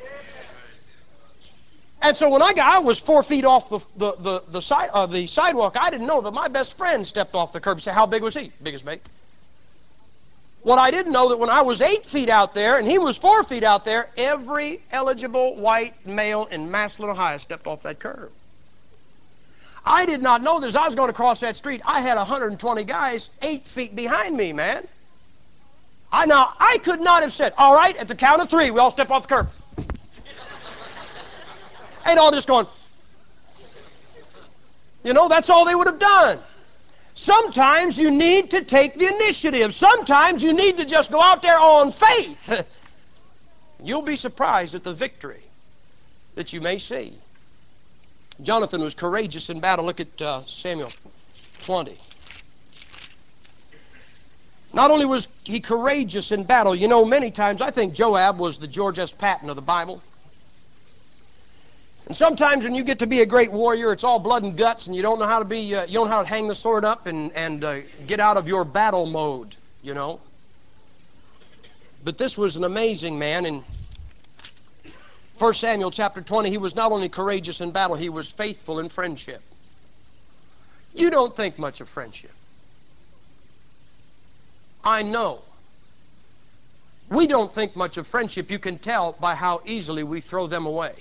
And so when I got, I was four feet off the the the, the, side, uh, the sidewalk. I didn't know that my best friend stepped off the curb. You say, how big was he? Big as me. Well, I didn't know that when I was eight feet out there and he was four feet out there, every eligible white male in Massillon, Ohio stepped off that curb. I did not know that as I was going to cross that street, I had one hundred twenty guys eight feet behind me, man. I now I could not have said, all right, at the count of three, we all step off the curb. And all just going, you know, that's all they would have done. Sometimes you need to take the initiative. Sometimes you need to just go out there on faith. You'll be surprised at the victory that you may see. Jonathan was courageous in battle. Look at uh, Samuel twenty. Not only was he courageous in battle, you know, many times I think Joab was the George S. Patton of the Bible. And sometimes when you get to be a great warrior, it's all blood and guts, and you don't know how to be, uh, you don't know how to hang the sword up and, and uh, get out of your battle mode, you know. But this was an amazing man. In First Samuel chapter twenty, he was not only courageous in battle, he was faithful in friendship. You don't think much of friendship. I know. We don't think much of friendship. You can tell by how easily we throw them away.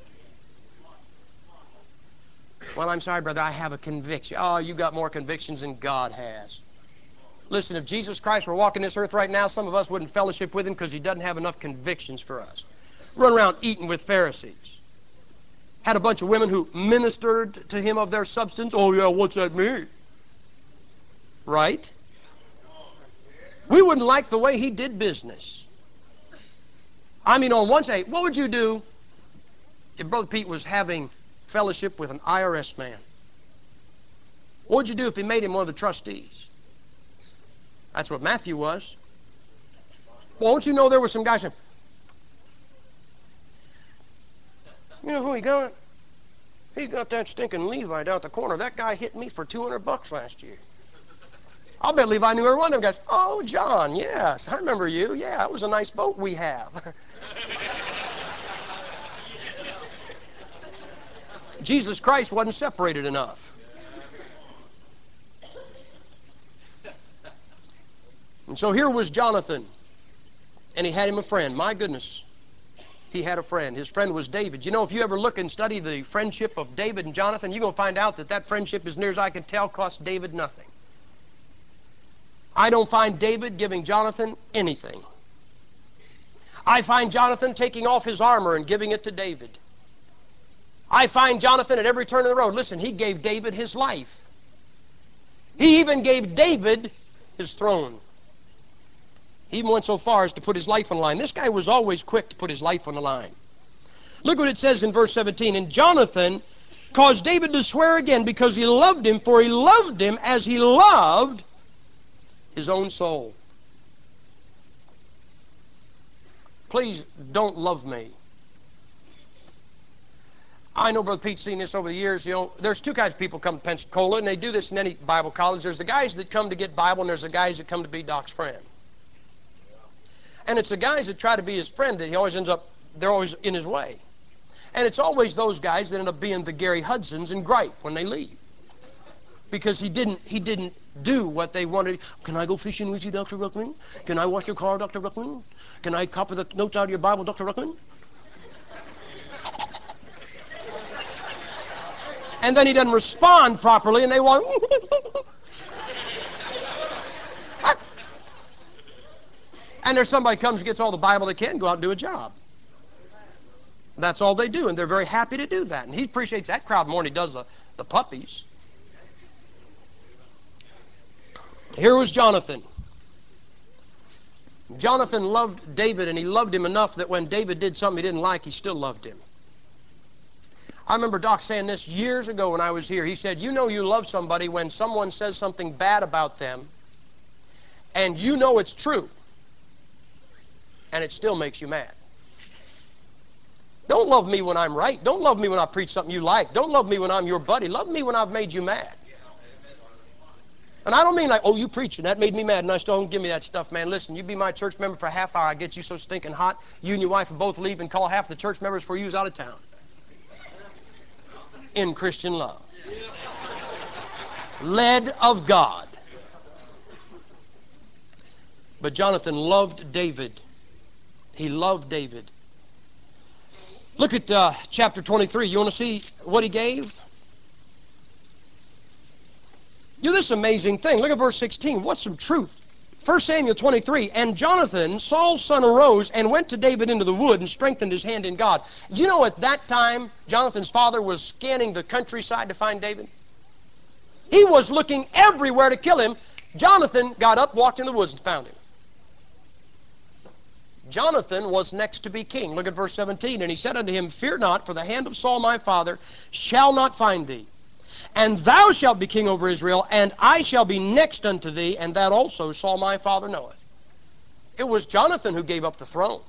Well, I'm sorry, brother, I have a conviction. Oh, you got more convictions than God has. Listen, if Jesus Christ were walking this earth right now, some of us wouldn't fellowship with him because he doesn't have enough convictions for us. Run around eating with Pharisees. Had a bunch of women who ministered to him of their substance. Oh, yeah, what's that mean? Right? We wouldn't like the way he did business. I mean, on one side, what would you do if Brother Pete was having fellowship with an I R S man? What would you do if he made him one of the trustees? That's what Matthew was. Well, don't you know there were some guys saying, you know who he got? He got that stinking Levi down at the corner. That guy hit me for two hundred bucks last year. I'll bet Levi knew every one of them guys. Oh, John, yes, I remember you. Yeah, it was a nice boat we have. Jesus Christ wasn't separated enough. And so here was Jonathan, and he had him a friend. My goodness, he had a friend. His friend was David. You know, if you ever look and study the friendship of David and Jonathan, you're going to find out that that friendship, as near as I can tell, cost David nothing. I don't find David giving Jonathan anything. I find Jonathan taking off his armor and giving it to David. I find Jonathan at every turn of the road. Listen, he gave David his life. He even gave David his throne. He even went so far as to put his life on the line. This guy was always quick to put his life on the line. Look what it says in verse seventeen. And Jonathan caused David to swear again because he loved him, for he loved him as he loved his own soul. Please don't love me I know Brother Pete's seen this over the years. You know, there's two kinds of people come to Pensacola, and they do this in any Bible college. There's the guys that come to get Bible, and there's the guys that come to be Doc's friend. And it's the guys that try to be his friend that he always ends up, they're always in his way. And it's always those guys that end up being the Gary Hudsons and gripe when they leave. Because he didn't, he didn't do what they wanted. Can I go fishing with you, Doctor Ruckman? Can I wash your car, Doctor Ruckman? Can I copy the notes out of your Bible, Doctor Ruckman? And then he doesn't respond properly, and they want... And there's somebody comes and gets all the Bible they can, go out and do a job. That's all they do, and they're very happy to do that. And he appreciates that crowd more than he does the, the puppies. Here was Jonathan. Jonathan loved David, and he loved him enough that when David did something he didn't like, he still loved him. I remember Doc saying this years ago when I was here. He said, you know you love somebody when someone says something bad about them, and you know it's true, and it still makes you mad. Don't love me when I'm right. Don't love me when I preach something you like. Don't love me when I'm your buddy. Love me when I've made you mad. And I don't mean like, oh, you preaching, that made me mad, and I still don't give me that stuff, man. Listen, you be my church member for a half hour, I get you so stinking hot, you and your wife will both leave and call half the church members for you out of town. In Christian love. Led of God. But Jonathan loved David. He loved David. Look at uh, chapter twenty-three. You want to see what he gave? You know, this amazing thing. Look at verse sixteen. What's some truth? First Samuel twenty-three. And Jonathan, Saul's son, arose and went to David into the wood and strengthened his hand in God. You know, at that time, Jonathan's father was scanning the countryside to find David. He was looking everywhere to kill him. Jonathan got up, walked in the woods, and found him. Jonathan was next to be king. Look at verse seventeen. And he said unto him, fear not, for the hand of Saul my father shall not find thee. And thou shalt be king over Israel, and I shall be next unto thee, and that also Saul my father knoweth. It was Jonathan who gave up the throne.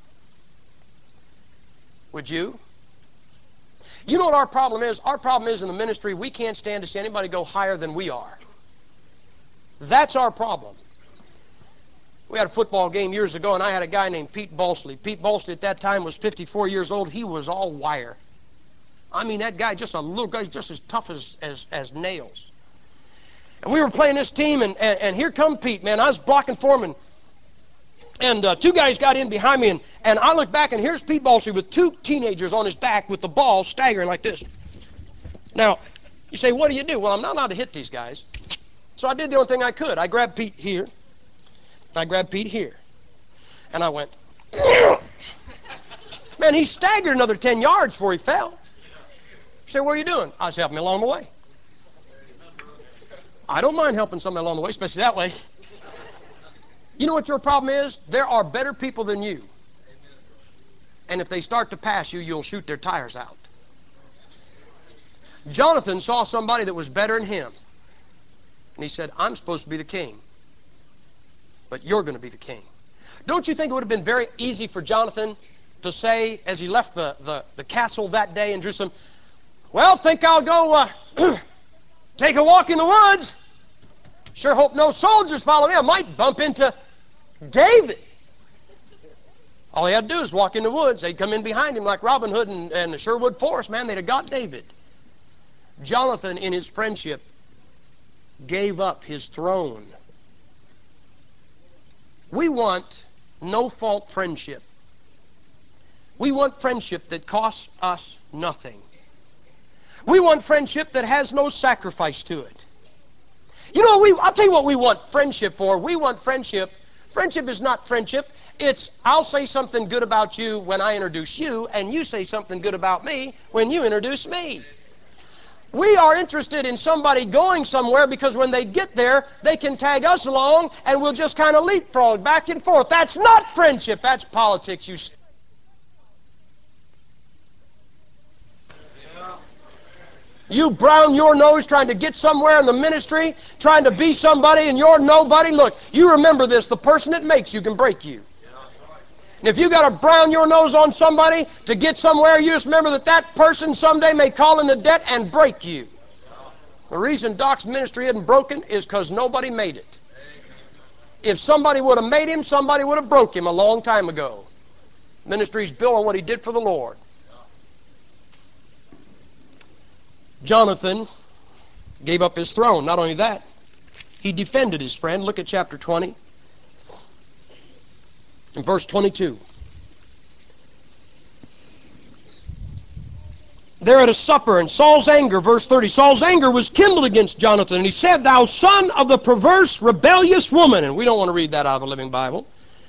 Would you? You know what our problem is? Our problem is in the ministry, we can't stand to see anybody go higher than we are. That's our problem. We had a football game years ago, and I had a guy named Pete Balsley. Pete Balsley at that time was fifty-four years old. He was all wire. I mean, that guy, just a little guy, just as tough as, as, as nails. And we were playing this team, and, and, and here come Pete, man. I was blocking for him, and, and uh, two guys got in behind me, and, and I look back, and here's Pete Balsley with two teenagers on his back with the ball staggering like this. Now, you say, what do you do? Well, I'm not allowed to hit these guys. So I did the only thing I could. I grabbed Pete here. I grabbed Pete here. And I went, man, he staggered another ten yards before he fell. You say, what are you doing? I was helping me along the way. I don't mind helping somebody along the way, especially that way. You know what your problem is? There are better people than you. And if they start to pass you, you'll shoot their tires out. Jonathan saw somebody that was better than him. And he said, I'm supposed to be the king. But you're going to be the king. Don't you think it would have been very easy for Jonathan to say, as he left the, the, the castle that day in Jerusalem, well, think I'll go uh, take a walk in the woods. Sure hope no soldiers follow me. I might bump into David. All he had to do is walk in the woods. They'd come in behind him like Robin Hood and, and the Sherwood Forest. Man, they'd have got David. Jonathan, in his friendship, gave up his throne. We want no-fault friendship. We want friendship that costs us nothing. We want friendship that has no sacrifice to it. You know, we, I'll tell you what we want friendship for. We want friendship. Friendship is not friendship. It's I'll say something good about you when I introduce you, and you say something good about me when you introduce me. We are interested in somebody going somewhere because when they get there, they can tag us along and we'll just kind of leapfrog back and forth. That's not friendship. That's politics. You You brown your nose trying to get somewhere in the ministry, trying to be somebody and you're nobody. Look, you remember this. The person that makes you can break you. And if you got to brown your nose on somebody to get somewhere, you just remember that that person someday may call in the debt and break you. The reason Doc's ministry isn't broken is because nobody made it. If somebody would have made him, somebody would have broke him a long time ago. Ministry's built on what he did for the Lord. Jonathan gave up his throne. Not only that, he defended his friend. Look at chapter twenty. In verse twenty-two. They're at a supper, and Saul's anger, verse thirty, Saul's anger was kindled against Jonathan, and he said, "Thou son of the perverse, rebellious woman," and we don't want to read that out of the Living Bible.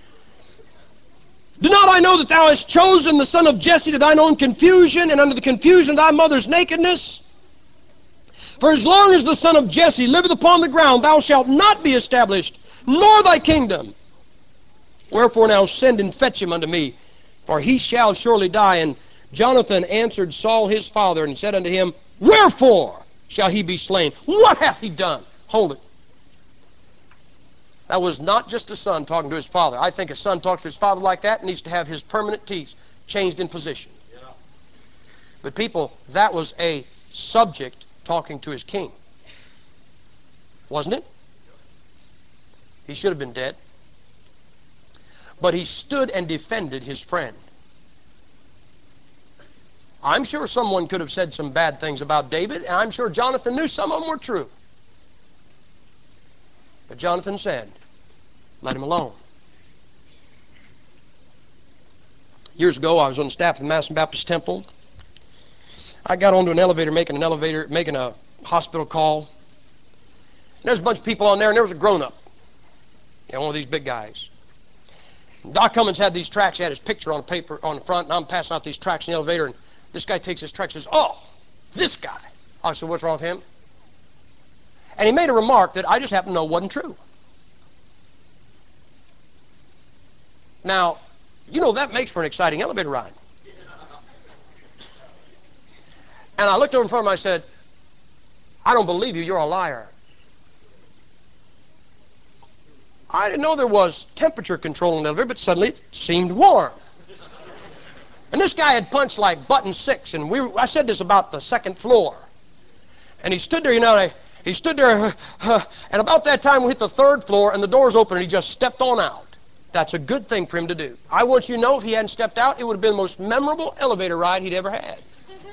"Do not I know that thou hast chosen the son of Jesse to thine own confusion, and unto the confusion of thy mother's nakedness? For as long as the son of Jesse liveth upon the ground, thou shalt not be established, nor thy kingdom. Wherefore now send and fetch him unto me, for he shall surely die." And Jonathan answered Saul his father, and said unto him, "Wherefore shall he be slain? What hath he done?" Hold it. That was not just a son talking to his father. I think a son talks to his father like that needs to have his permanent teeth changed in position. But people, that was a subject talking to his king. Wasn't it? He should have been dead. But he stood and defended his friend. I'm sure someone could have said some bad things about David, and I'm sure Jonathan knew some of them were true. But Jonathan said, let him alone. Years ago, I was on the staff of the Madison Baptist Temple. I got onto an elevator, making an elevator, making a hospital call. And there was a bunch of people on there, and there was a grown-up. You know, one of these big guys. And Doc Cummins had these tracts. He had his picture on the paper on the front, and I'm passing out these tracts in the elevator, and this guy takes his tract and says, "Oh, this guy." I said, "What's wrong with him?" And he made a remark that I just happen to know wasn't true. Now, you know that makes for an exciting elevator ride. And I looked over in front of him and I said, "I don't believe you, you're a liar." I didn't know there was temperature control in the elevator, but suddenly it seemed warm. And this guy had punched like button six, and we were, I said this about the second floor. And he stood there, you know, he stood there, uh, uh, and about that time we hit the third floor, and the doors opened, and he just stepped on out. That's a good thing for him to do. I want you to know, if he hadn't stepped out, it would have been the most memorable elevator ride he'd ever had.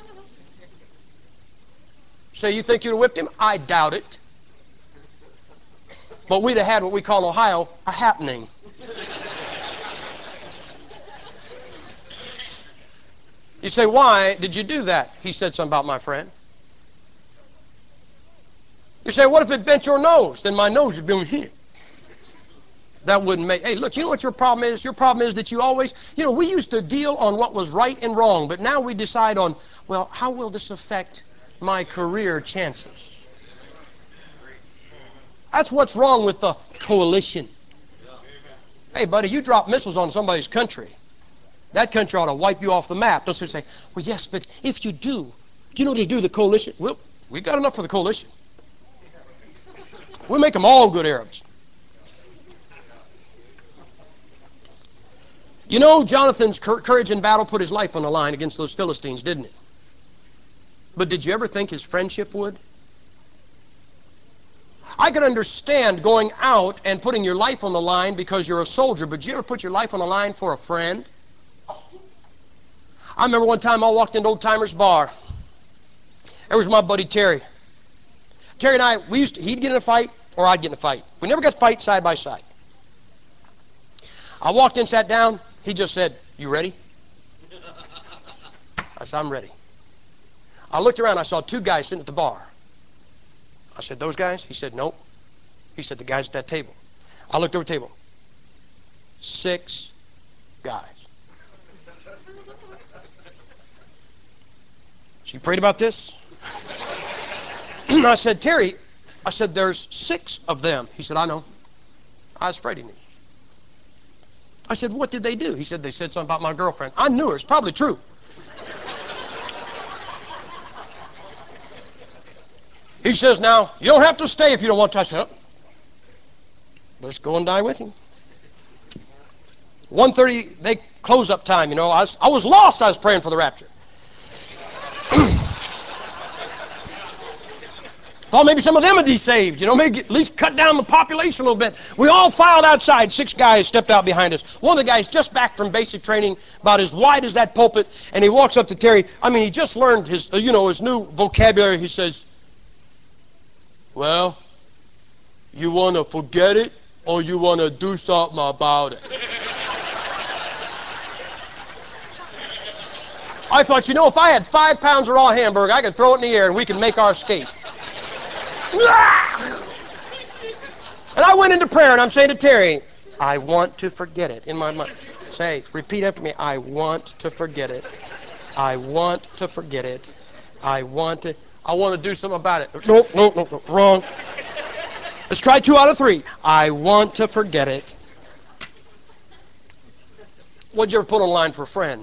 So you think you'd have whipped him? I doubt it. But we'd have had what we call in Ohio a happening. You say, "Why did you do that?" He said something about my friend. You say, "What if it bent your nose?" Then my nose would be on here. That wouldn't make... Hey, look, you know what your problem is? Your problem is that you always... You know, we used to deal on what was right and wrong, but now we decide on, well, how will this affect my career chances? That's what's wrong with the coalition. Hey, buddy, you drop missiles on somebody's country. That country ought to wipe you off the map. Don't say, "Well, yes, but if you do, do you know what to do the coalition?" Well, we got enough for the coalition. We'll make them all good Arabs. You know, Jonathan's courage in battle put his life on the line against those Philistines, didn't it? But did you ever think his friendship would? I can understand going out and putting your life on the line because you're a soldier, but did you ever put your life on the line for a friend? I remember one time I walked into Old Timers Bar. There was my buddy Terry. Terry and I, we used to, he'd get in a fight or I'd get in a fight. We never got to fight side by side. I walked in, sat down. He just said, "You ready?" I said, "I'm ready." I looked around. I saw two guys sitting at the bar. I said, "Those guys?" He said, "Nope." He said, "The guys at that table." I looked over the table. Six guys. So you prayed about this? I said, "Terry," I said, "there's six of them." He said, "I know." I was afraid of him. I said, "What did they do?" He said, "They said something about my girlfriend." I knew her. It's probably true. He says, "Now, you don't have to stay if you don't want to." I said, "Oh, let's go and die with him." one thirty, they close up time, you know. I was, I was lost. I was praying for the rapture. Thought maybe some of them would be saved, you know, maybe at least cut down the population a little bit. We all filed outside. Six guys stepped out behind us. One of the guys just back from basic training, about as wide as that pulpit, and he walks up to Terry. I mean, he just learned his, you know, his new vocabulary. He says, well, you want to forget it or you want to do something about it? I thought, you know, if I had five pounds of raw hamburger, I could throw it in the air and we could make our escape. And I went into prayer and I'm saying to Terry, I want to forget it in my mind. Say, repeat after me, I want to forget it. I want to forget it. I want to, I want to do something about it. No, no, no, no, wrong. Let's try two out of three. I want to forget it. What'd you ever put on line for a friend?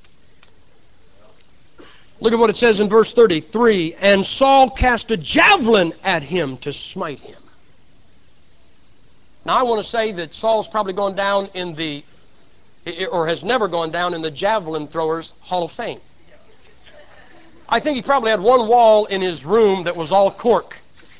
Look at what it says in verse thirty-three. And Saul cast a javelin at him to smite him. Now I want to say that Saul's probably gone down in the, or has never gone down in the javelin throwers Hall of Fame. I think he probably had one wall in his room that was all cork.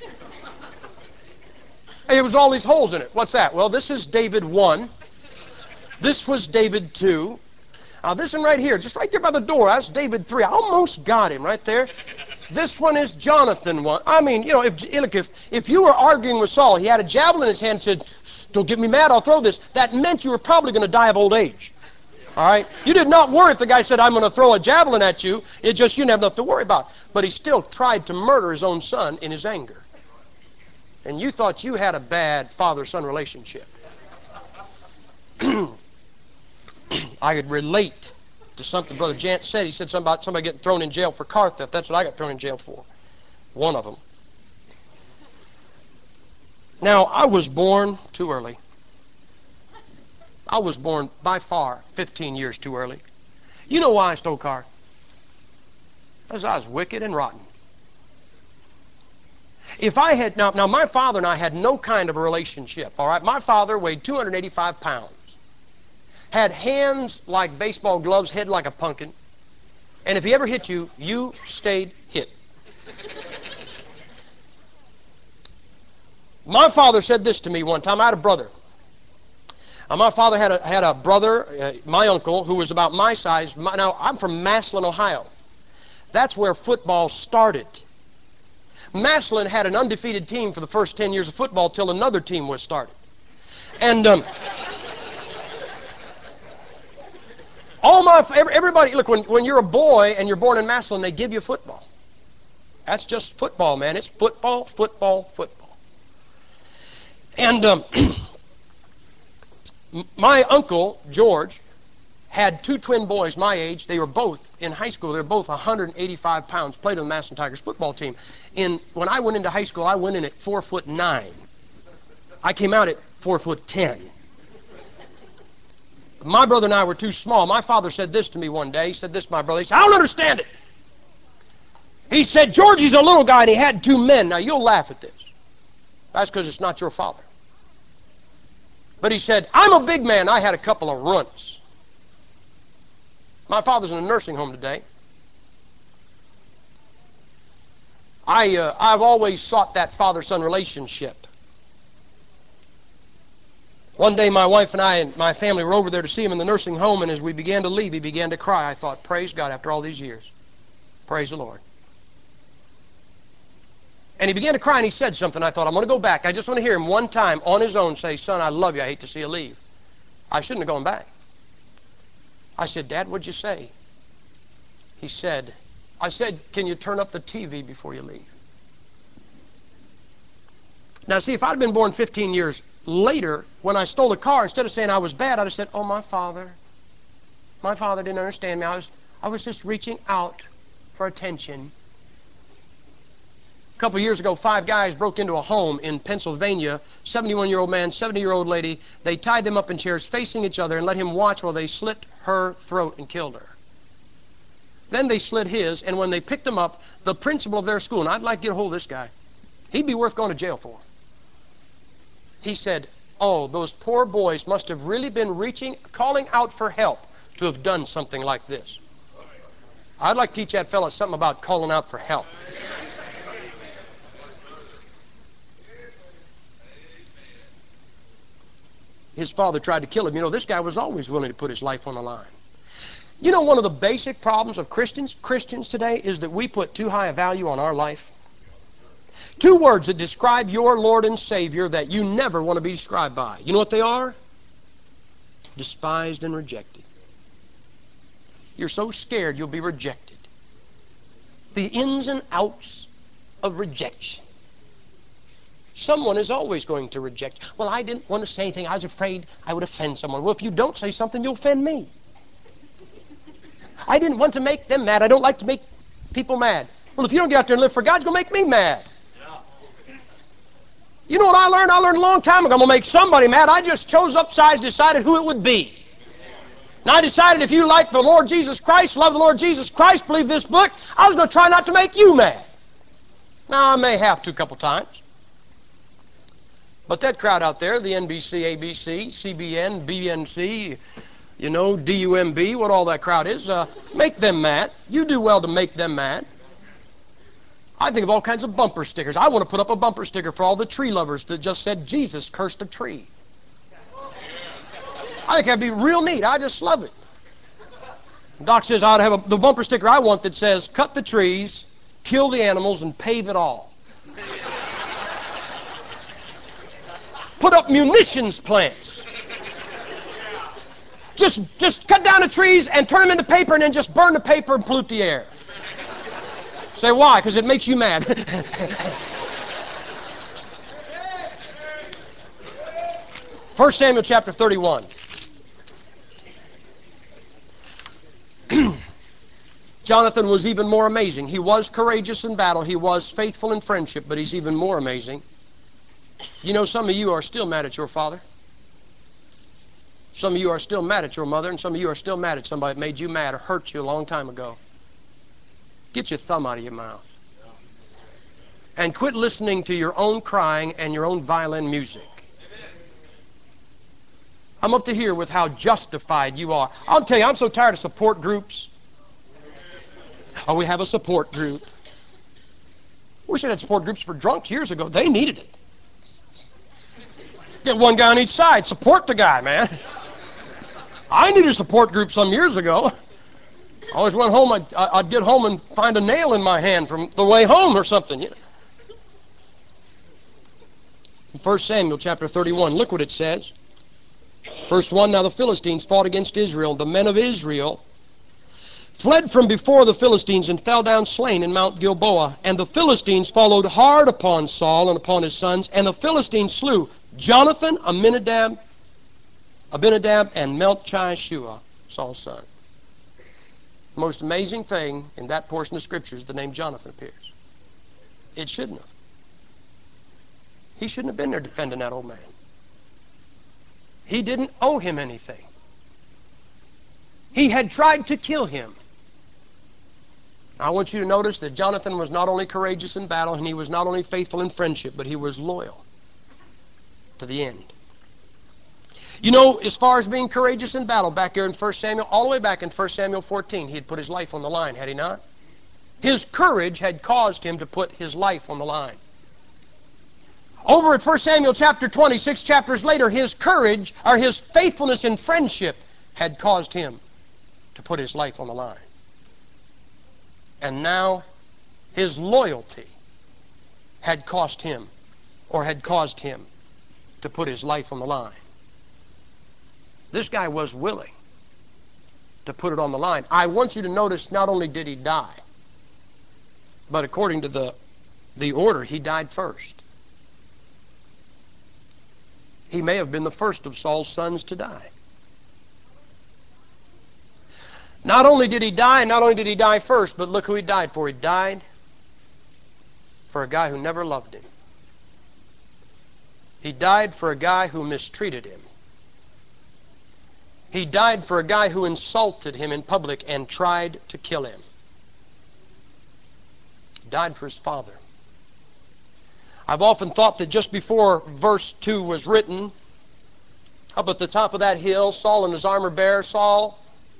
It was all these holes in it. What's that? Well, this is David one. This was David two. Now this one right here, just right there by the door, that's David three. I almost got him right there. This one is Jonathan one. I mean, you know, if, if, if you were arguing with Saul, he had a javelin in his hand and said, don't get me mad, I'll throw this. That meant you were probably going to die of old age. All right? You did not worry if the guy said, I'm going to throw a javelin at you. It just, you didn't have nothing to worry about. But he still tried to murder his own son in his anger. And you thought you had a bad father-son relationship. I could relate to something Brother Jant said. He said something about somebody getting thrown in jail for car theft. That's what I got thrown in jail for. One of them. Now, I was born too early. I was born by far fifteen years too early. You know why I stole a car? Because I was wicked and rotten. If I had, now, now my father and I had no kind of a relationship, all right? My father weighed two hundred eighty-five pounds. Had hands like baseball gloves, head like a pumpkin. And if he ever hit you, you stayed hit. My father said this to me one time. I had a brother. Uh, my father had a, had a brother, uh, my uncle, who was about my size. My, now, I'm from Massillon, Ohio. That's where football started. Massillon had an undefeated team for the first ten years of football till another team was started. And um, all my, everybody, look, when, when you're a boy and you're born in Massillon, they give you football. That's just football, man. It's football, football, football. And um, my uncle, George, had two twin boys my age. They were both in high school. They were both one hundred eighty-five pounds, played on the Massillon Tigers football team. In, when I went into high school, I went in at four foot nine. I came out at four foot ten. My brother and I were too small. My father said this to me one day. He said this to my brother. He said, I don't understand it. He said, Georgie's a little guy and he had two men. Now, you'll laugh at this. That's because it's not your father. But he said, I'm a big man. I had a couple of runts. My father's in a nursing home today. I, uh, I've always sought that father-son relationship. One day my wife and I and my family were over there to see him in the nursing home, and as we began to leave, he began to cry. I thought, praise God, after all these years. Praise the Lord. And he began to cry and he said something. I thought, I'm going to go back. I just want to hear him one time on his own say, son, I love you. I hate to see you leave. I shouldn't have gone back. I said, Dad, what'd you say? He said, I said, can you turn up the T V before you leave? Now, see, if I'd been born fifteen years later, when I stole a car, instead of saying I was bad, I'd have said, oh, my father. My father didn't understand me. I was, I was just reaching out for attention. A couple years ago, five guys broke into a home in Pennsylvania, seventy-one-year-old man, seventy-year-old lady. They tied them up in chairs facing each other and let him watch while they slit her throat and killed her. Then they slit his, and when they picked him up, the principal of their school, and I'd like to get a hold of this guy. He'd be worth going to jail for. He said, Oh, those poor boys must have really been reaching, calling out for help to have done something like this. I'd like to teach that fellow something about calling out for help. His father tried to kill him. You know, this guy was always willing to put his life on the line. You know, one of the basic problems of Christians, Christians today, is that we put too high a value on our life. Two words that describe your Lord and Savior that you never want to be described by. You know what they are? Despised and rejected. You're so scared you'll be rejected. The ins and outs of rejection. Someone is always going to reject. Well, I didn't want to say anything. I was afraid I would offend someone. Well, if you don't say something, you'll offend me. I didn't want to make them mad. I don't like to make people mad. Well, if you don't get out there and live for God, you're going to make me mad. You know what I learned? I learned a long time ago. I'm going to make somebody mad. I just chose upsides, decided who it would be. And I decided if you like the Lord Jesus Christ, love the Lord Jesus Christ, believe this book, I was going to try not to make you mad. Now, I may have to a couple times. But that crowd out there, the N B C, A B C, C B N, B N C, you know, D U M B, what all that crowd is, uh, make them mad. You do well to make them mad. I think of all kinds of bumper stickers. I want to put up a bumper sticker for all the tree lovers that just said, Jesus cursed a tree. I think that'd be real neat. I just love it. Doc says I ought to have a, the bumper sticker I want that says, cut the trees, kill the animals, and pave it all. Put up munitions plants. Just, just cut down the trees and turn them into paper and then just burn the paper and pollute the air. Say, why? Because it makes you mad. First Samuel chapter thirty-one. Jonathan was even more amazing. He was courageous in battle. He was faithful in friendship, but he's even more amazing. You know, some of you are still mad at your father. Some of you are still mad at your mother, and some of you are still mad at somebody that made you mad or hurt you a long time ago. Get your thumb out of your mouth. And quit listening to your own crying and your own violin music. I'm up to here with how justified you are. I'll tell you, I'm so tired of support groups. Oh, we have a support group. We should have support groups for drunks years ago. They needed it. Get one guy on each side. Support the guy, man. I needed a support group some years ago. I always went home, I'd, I'd get home and find a nail in my hand from the way home or something. You know? In First Samuel chapter thirty-one, look what it says. Verse one, now the Philistines fought against Israel. The men of Israel fled from before the Philistines and fell down slain in Mount Gilboa. And the Philistines followed hard upon Saul and upon his sons. And the Philistines slew Jonathan, Aminadab, Abinadab, and Melchishua, Saul's son. The most amazing thing in that portion of Scripture is the name Jonathan appears. It shouldn't have. He shouldn't have been there defending that old man. He didn't owe him anything. He had tried to kill him. I want you to notice that Jonathan was not only courageous in battle, and he was not only faithful in friendship, but he was loyal to the end. You know, as far as being courageous in battle, back here in First Samuel, all the way back in First Samuel fourteen, he had put his life on the line, had he not? His courage had caused him to put his life on the line. Over at First Samuel chapter twenty, six chapters later, his courage, or his faithfulness in friendship, had caused him to put his life on the line. And now, his loyalty had cost him, or had caused him, to put his life on the line. This guy was willing to put it on the line. I want you to notice, not only did he die, but according to the, the order, he died first. He may have been the first of Saul's sons to die. Not only did he die, not only did he die first, but look who he died for. He died for a guy who never loved him. He died for a guy who mistreated him. He died for a guy who insulted him in public and tried to kill him. He died for his father. I've often thought that just before verse two was written, Up at the top of that hill, Saul and his armor bearer, Saul,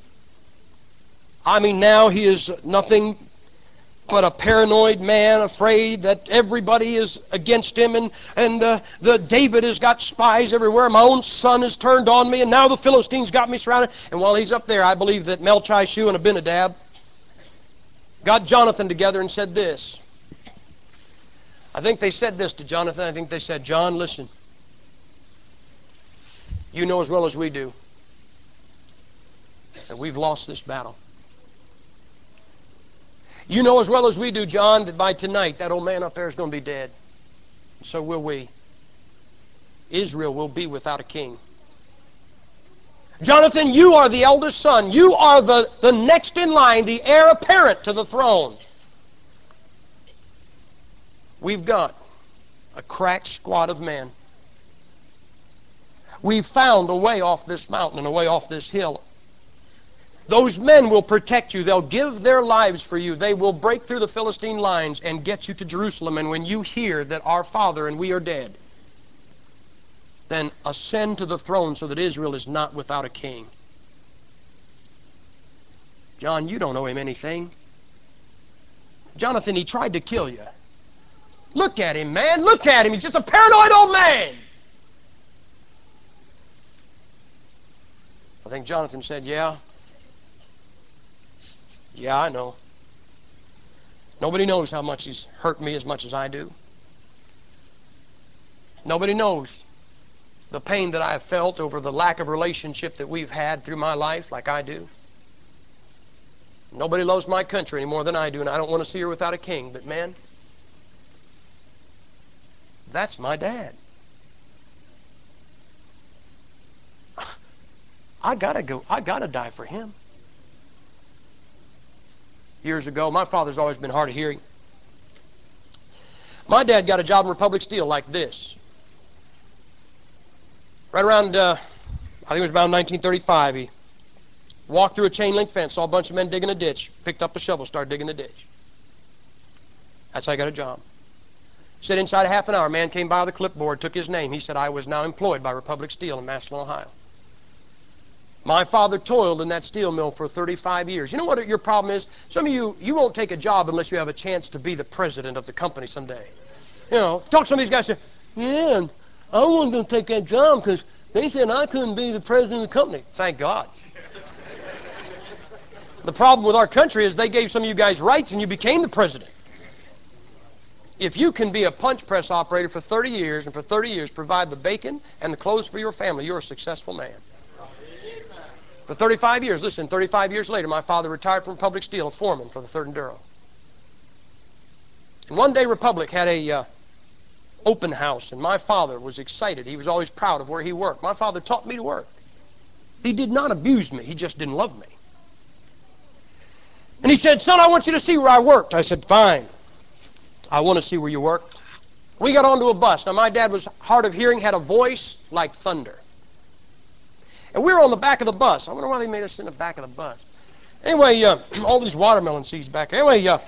I mean, now he is nothing but a paranoid man, afraid that everybody is against him, and, and uh, the David has got spies everywhere. My own son has turned on me, and now the Philistines got me surrounded. And while he's up there, I believe that Melchi-Shu and Abinadab got Jonathan together and said this. I think they said this to Jonathan. I think they said, John, listen, you know as well as we do that we've lost this battle. You know as well as we do, John, that by tonight that old man up there is going to be dead. So will we. Israel will be without a king. Jonathan, you are the eldest son. You are the, the next in line, the heir apparent to the throne. We've got a crack squad of men. We've found a way off this mountain and a way off this hill. Those men will protect you. They'll give their lives for you. They will break through the Philistine lines and get you to Jerusalem. And when you hear that our father and we are dead, then ascend to the throne so that Israel is not without a king. John, you don't owe him anything. Jonathan, he tried to kill you. Look at him, man. Look at him. He's just a paranoid old man. I think Jonathan said, yeah. Yeah, I know. Nobody knows how much he's hurt me as much as I do. Nobody knows the pain that I have felt over the lack of relationship that we've had through my life like I do. Nobody loves my country any more than I do, and I don't want to see her without a king. But man, that's my dad. I gotta go. I gotta die for him. Years ago, my father's always been hard of hearing. My dad got a job in Republic Steel like this. Right around, uh, I think it was about nineteen thirty-five, he walked through a chain link fence, saw a bunch of men digging a ditch, picked up a shovel, started digging the ditch. That's how he got a job. He said inside a half an hour, a man came by with a clipboard, took his name. He said, I was now employed by Republic Steel in Massillon, Ohio. My father toiled in that steel mill for thirty-five years. You know what your problem is? Some of you, you won't take a job unless you have a chance to be the president of the company someday. You know, talk to some of these guys and say, yeah, I wasn't going to take that job because they said I couldn't be the president of the company. Thank God. The problem with our country is they gave some of you guys rights and you became the president. If you can be a punch press operator for thirty years and for thirty years provide the bacon and the clothes for your family, you're a successful man. For thirty-five years, listen, thirty-five years later, my father retired from Republic Steel, a foreman for the third Enduro. And one day, Republic had a uh, open house, and my father was excited. He was always proud of where he worked. My father taught me to work. He did not abuse me. He just didn't love me. And he said, son, I want you to see where I worked. I said, fine. I want to see where you work. We got onto a bus. Now, my dad was hard of hearing, had a voice like thunder. And we were on the back of the bus. I wonder why they made us sit in the back of the bus. Anyway, uh, all these watermelon seeds back there. Anyway, uh,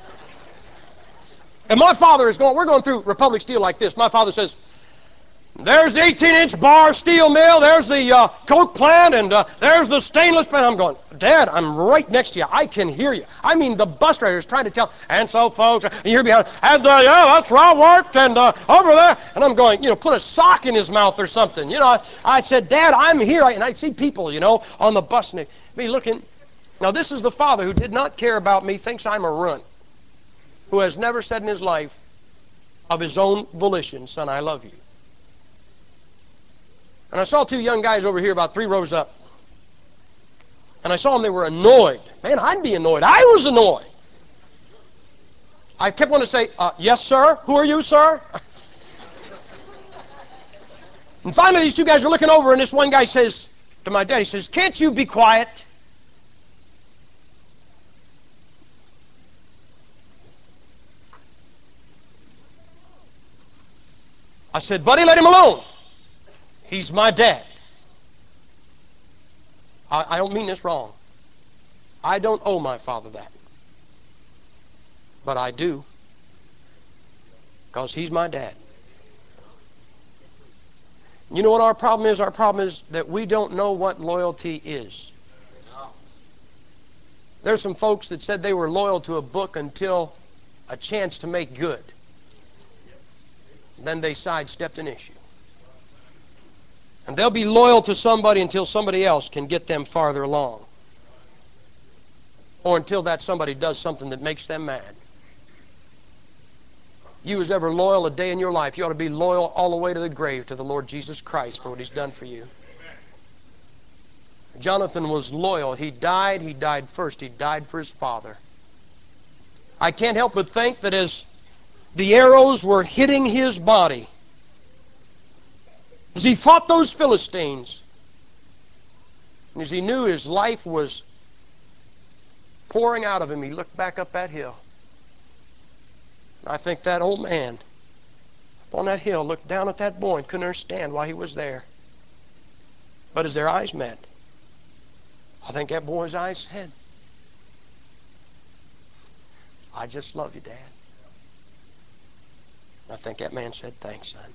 and my father is going, we're going through Republic Steel like this. My father says, there's the eighteen inch bar steel mill, there's the uh, coke plant, and uh, there's the stainless plant. I'm going, Dad, I'm right next to you. I can hear you. I mean, the bus driver is trying to tell, and so, folks, and you hear behind, and uh, yeah, that's where I worked, and uh, over there. And I'm going, you know, put a sock in his mouth or something. You know, I, I said, Dad, I'm here. And I see people, you know, on the bus, and they be looking. Now, this is the father who did not care about me, thinks I'm a runt, who has never said in his life, of his own volition, son, I love you. And I saw two young guys over here about three rows up. And I saw them, they were annoyed. Man, I'd be annoyed. I was annoyed. I kept wanting to say, uh, yes, sir. Who are you, sir? And finally, these two guys are looking over, and this one guy says to my dad, he says, can't you be quiet? I said, buddy, let him alone. He's my dad. I, I don't mean this wrong. I don't owe my father that. But I do. Because he's my dad. You know what our problem is? Our problem is that we don't know what loyalty is. There's some folks that said they were loyal to a book until a chance to make good. Then they sidestepped an issue. And they'll be loyal to somebody until somebody else can get them farther along. Or until that somebody does something that makes them mad. You was ever loyal a day in your life, you ought to be loyal all the way to the grave to the Lord Jesus Christ for what He's done for you. Jonathan was loyal. He died, he died first. He died for his father. I can't help but think that as the arrows were hitting his body, as he fought those Philistines, and as he knew his life was pouring out of him, he looked back up that hill. And I think that old man up on that hill looked down at that boy and couldn't understand why he was there. But as their eyes met, I think that boy's eyes said, "I just love you, Dad." And I think that man said, "Thanks, son."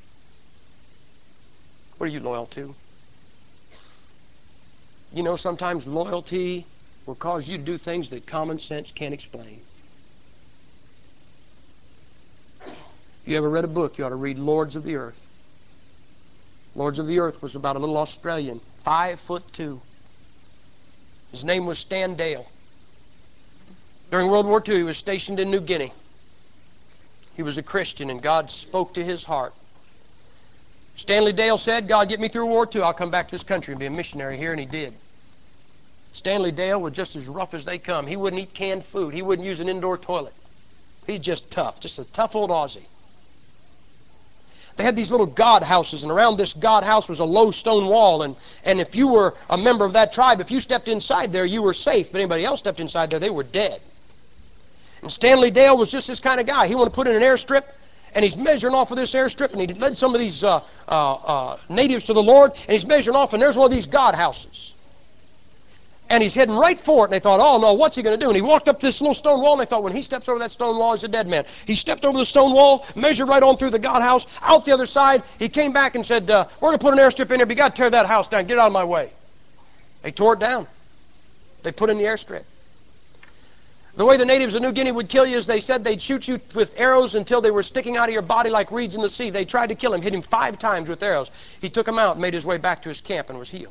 What are you loyal to? You know, sometimes loyalty will cause you to do things that common sense can't explain. If you ever read a book, you ought to read Lords of the Earth. Lords of the Earth was about a little Australian, five foot two. His name was Stan Dale. During World War Two, he was stationed in New Guinea. He was a Christian, and God spoke to his heart. Stanley Dale said, "God, get me through World War Two. I'll come back to this country and be a missionary here," and he did. Stanley Dale was just as rough as they come. He wouldn't eat canned food. He wouldn't use an indoor toilet. He's just tough, just a tough old Aussie. They had these little God houses, and around this God house was a low stone wall, and, and if you were a member of that tribe, if you stepped inside there, you were safe, but anybody else stepped inside there, they were dead. And Stanley Dale was just this kind of guy. He wanted to put in an airstrip, and he's measuring off of this airstrip, and he led some of these uh, uh, uh, natives to the Lord, and he's measuring off, and there's one of these God houses. And he's heading right for it, and they thought, "Oh no, what's he going to do?" And he walked up this little stone wall, and they thought, when he steps over that stone wall, he's a dead man. He stepped over the stone wall, measured right on through the God house, out the other side. He came back and said, uh, "We're going to put an airstrip in here, but you got to tear that house down. Get it out of my way." They tore it down. They put in the airstrip. The way the natives of New Guinea would kill you is they said they'd shoot you with arrows until they were sticking out of your body like reeds in the sea. They tried to kill him, hit him five times with arrows. He took them out and made his way back to his camp and was healed.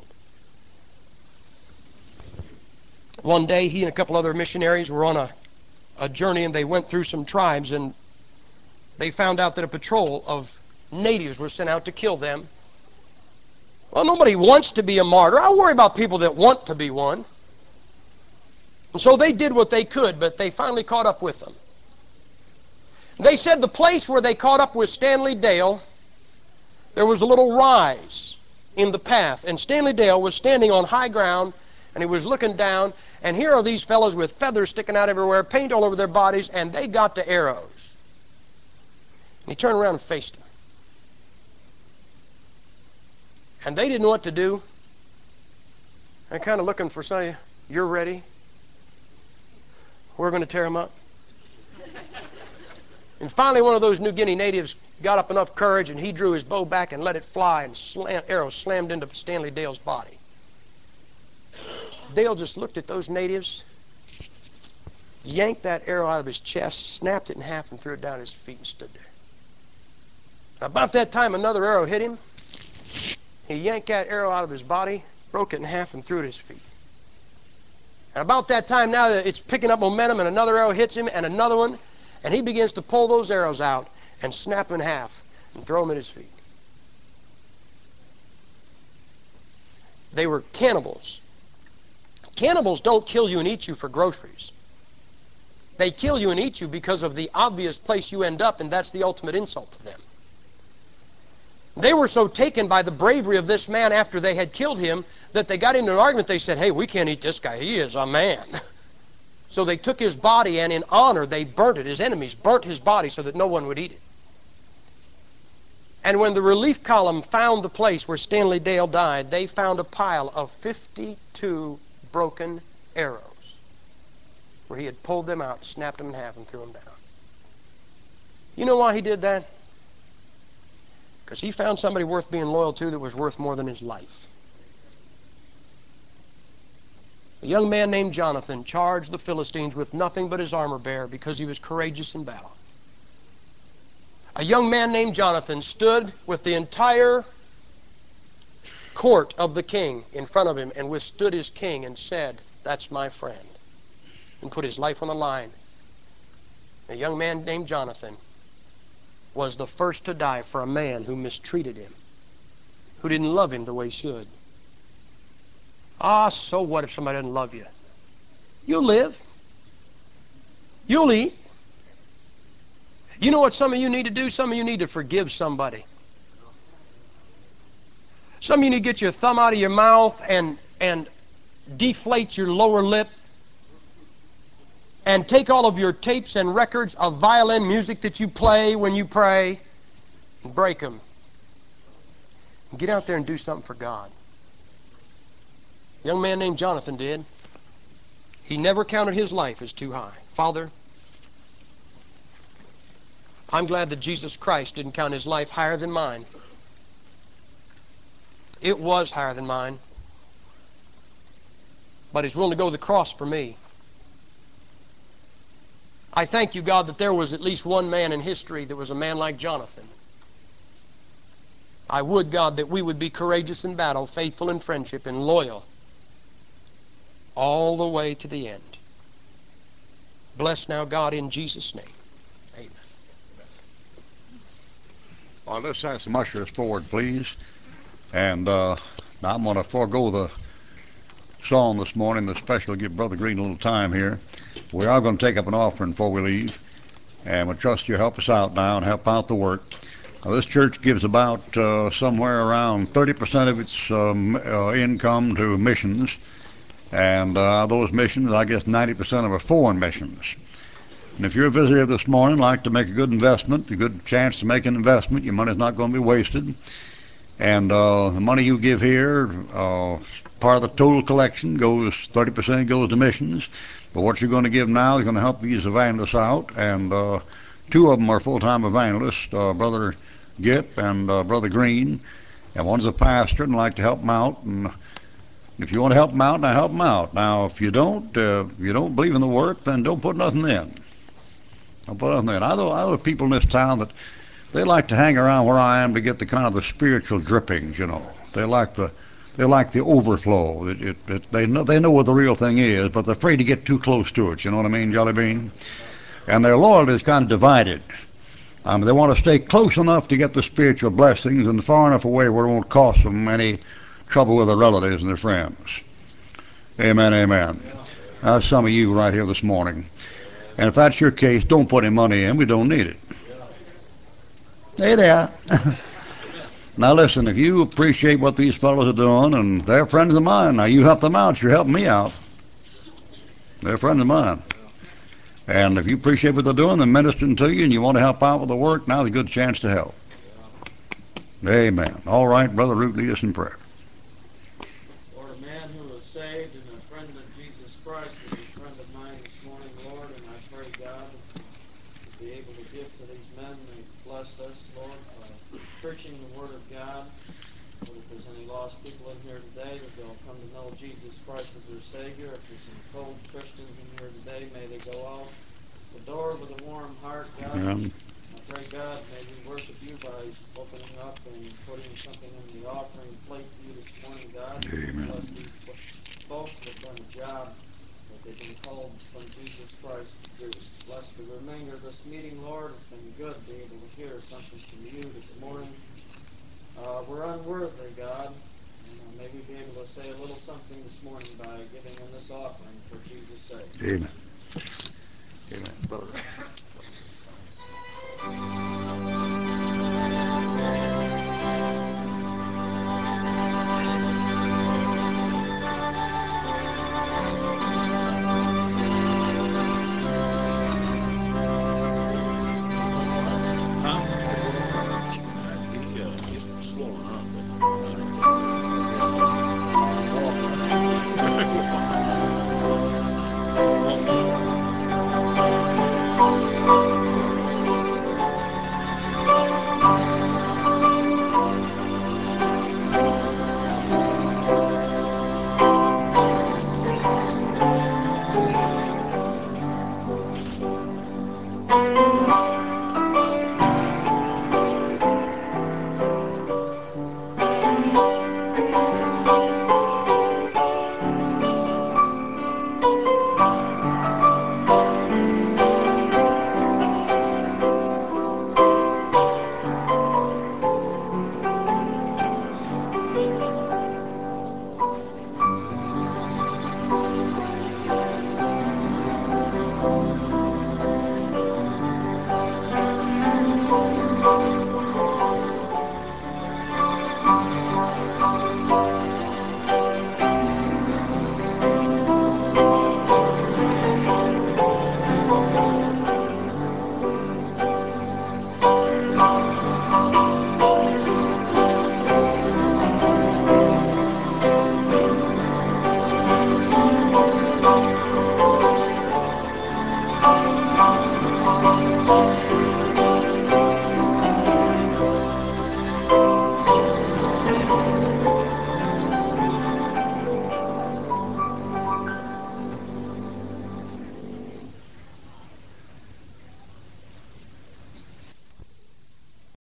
One day, he and a couple other missionaries were on a, a journey, and they went through some tribes, and they found out that a patrol of natives were sent out to kill them. Well, nobody wants to be a martyr. I worry about people that want to be one. And so they did what they could, but they finally caught up with them. They said the place where they caught up with Stanley Dale, there was a little rise in the path, and Stanley Dale was standing on high ground, and he was looking down, and here are these fellows with feathers sticking out everywhere, paint all over their bodies, and they got to arrows. And he turned around and faced them. And they didn't know what to do. They're kind of looking for somebody. "You're ready? We're going to tear them up." And finally, one of those New Guinea natives got up enough courage, and he drew his bow back and let it fly, and slam, arrows slammed into Stanley Dale's body. Dale just looked at those natives, yanked that arrow out of his chest, snapped it in half, and threw it down at his feet and stood there. About that time, another arrow hit him. He yanked that arrow out of his body, broke it in half, and threw it at his feet. And about that time now, it's picking up momentum, and another arrow hits him, and another one, and he begins to pull those arrows out and snap them in half and throw them at his feet. They were cannibals. Cannibals don't kill you and eat you for groceries. They kill you and eat you because of the obvious place you end up, and that's the ultimate insult to them. They were so taken by the bravery of this man after they had killed him that they got into an argument. They said, "Hey, we can't eat this guy. He is a man." So they took his body, and in honor, they burnt it. His enemies burnt his body so that no one would eat it. And when the relief column found the place where Stanley Dale died, they found a pile of fifty-two broken arrows where he had pulled them out, snapped them in half, and threw them down. You know why he did that? Because he found somebody worth being loyal to that was worth more than his life. A young man named Jonathan charged the Philistines with nothing but his armor bearer because he was courageous in battle. A young man named Jonathan stood with the entire court of the king in front of him and withstood his king and said, "That's my friend," and put his life on the line. A young man named Jonathan was the first to die for a man who mistreated him, who didn't love him the way he should. Ah, so what if somebody doesn't love you? You'll live. You'll eat. You know what some of you need to do? Some of you need to forgive somebody. Some of you need to get your thumb out of your mouth and, and deflate your lower lip and take all of your tapes and records of violin music that you play when you pray and break them. And get out there and do something for God. A young man named Jonathan did. He never counted his life as too high. Father, I'm glad that Jesus Christ didn't count his life higher than mine. It was higher than mine. But he's willing to go to the cross for me. I thank you, God, that there was at least one man in history that was a man like Jonathan. I would, God, that we would be courageous in battle, faithful in friendship, and loyal all the way to the end. Bless now, God, in Jesus' name. Amen. Well, let's have some ushers forward, please. And uh, now I'm going to forego the song this morning, especially give Brother Green a little time here. We are going to take up an offering before we leave, and we trust you help us out now and help out the work. Now, this church gives about uh, somewhere around thirty percent of its um, uh, income to missions, and uh, those missions, I guess ninety percent of are foreign missions. And if you're a visitor this morning, like to make a good investment, a good chance to make an investment, your money's not going to be wasted. And uh, the money you give here, uh, part of the total collection goes, thirty percent goes to missions. But what you're going to give now is going to help these evangelists out. And uh, two of them are full-time evangelists, uh, Brother Gipp and uh, Brother Green. And one's a pastor and like to help them out. And if you want to help them out, now help them out. Now, if you don't, uh, if you don't believe in the work, then don't put nothing in. Don't put nothing in. I know, I know people in this town that they like to hang around where I am to get the kind of the spiritual drippings, you know. They like the, they like the overflow. It, it, it, they know they know what the real thing is, but they're afraid to get too close to it. You know what I mean, Jelly Bean? And their loyalty is kind of divided. Um, they want to stay close enough to get the spiritual blessings and far enough away where it won't cost them any trouble with their relatives and their friends. Amen, amen. That's some of you right here this morning. And if that's your case, don't put any money in. We don't need it. Hey there. Now listen, if you appreciate what these fellows are doing, and they're friends of mine, now you help them out, you're helping me out. They're friends of mine. And if you appreciate what they're doing, they're ministering to you, and you want to help out with the work, now's a good chance to help. Amen. All right, Brother Root, lead us in prayer. Lord, a man who is saved and a friend of Jesus Christ is a friend of mine this morning, Lord, and I pray, God, that we'll be able to give to these men. They've blessed us, Lord, by preaching the Word of God. Lord, if there's any lost people in here today, that they'll come to know Jesus Christ as their Savior. If there's some cold Christians in here today, may they go out the door with a warm heart, God. Amen. I pray, God, may we worship you by opening up and putting something in the offering plate for you this morning, God. Amen. Bless these folks that have done a job that they've been called from Jesus Christ to do. Bless the remainder of this meeting, Lord. It's been good to be able to hear something from you this morning. Uh, we're unworthy, God, and uh, may we be able to say a little something this morning by giving in this offering for Jesus' sake. Amen. Amen. Brother.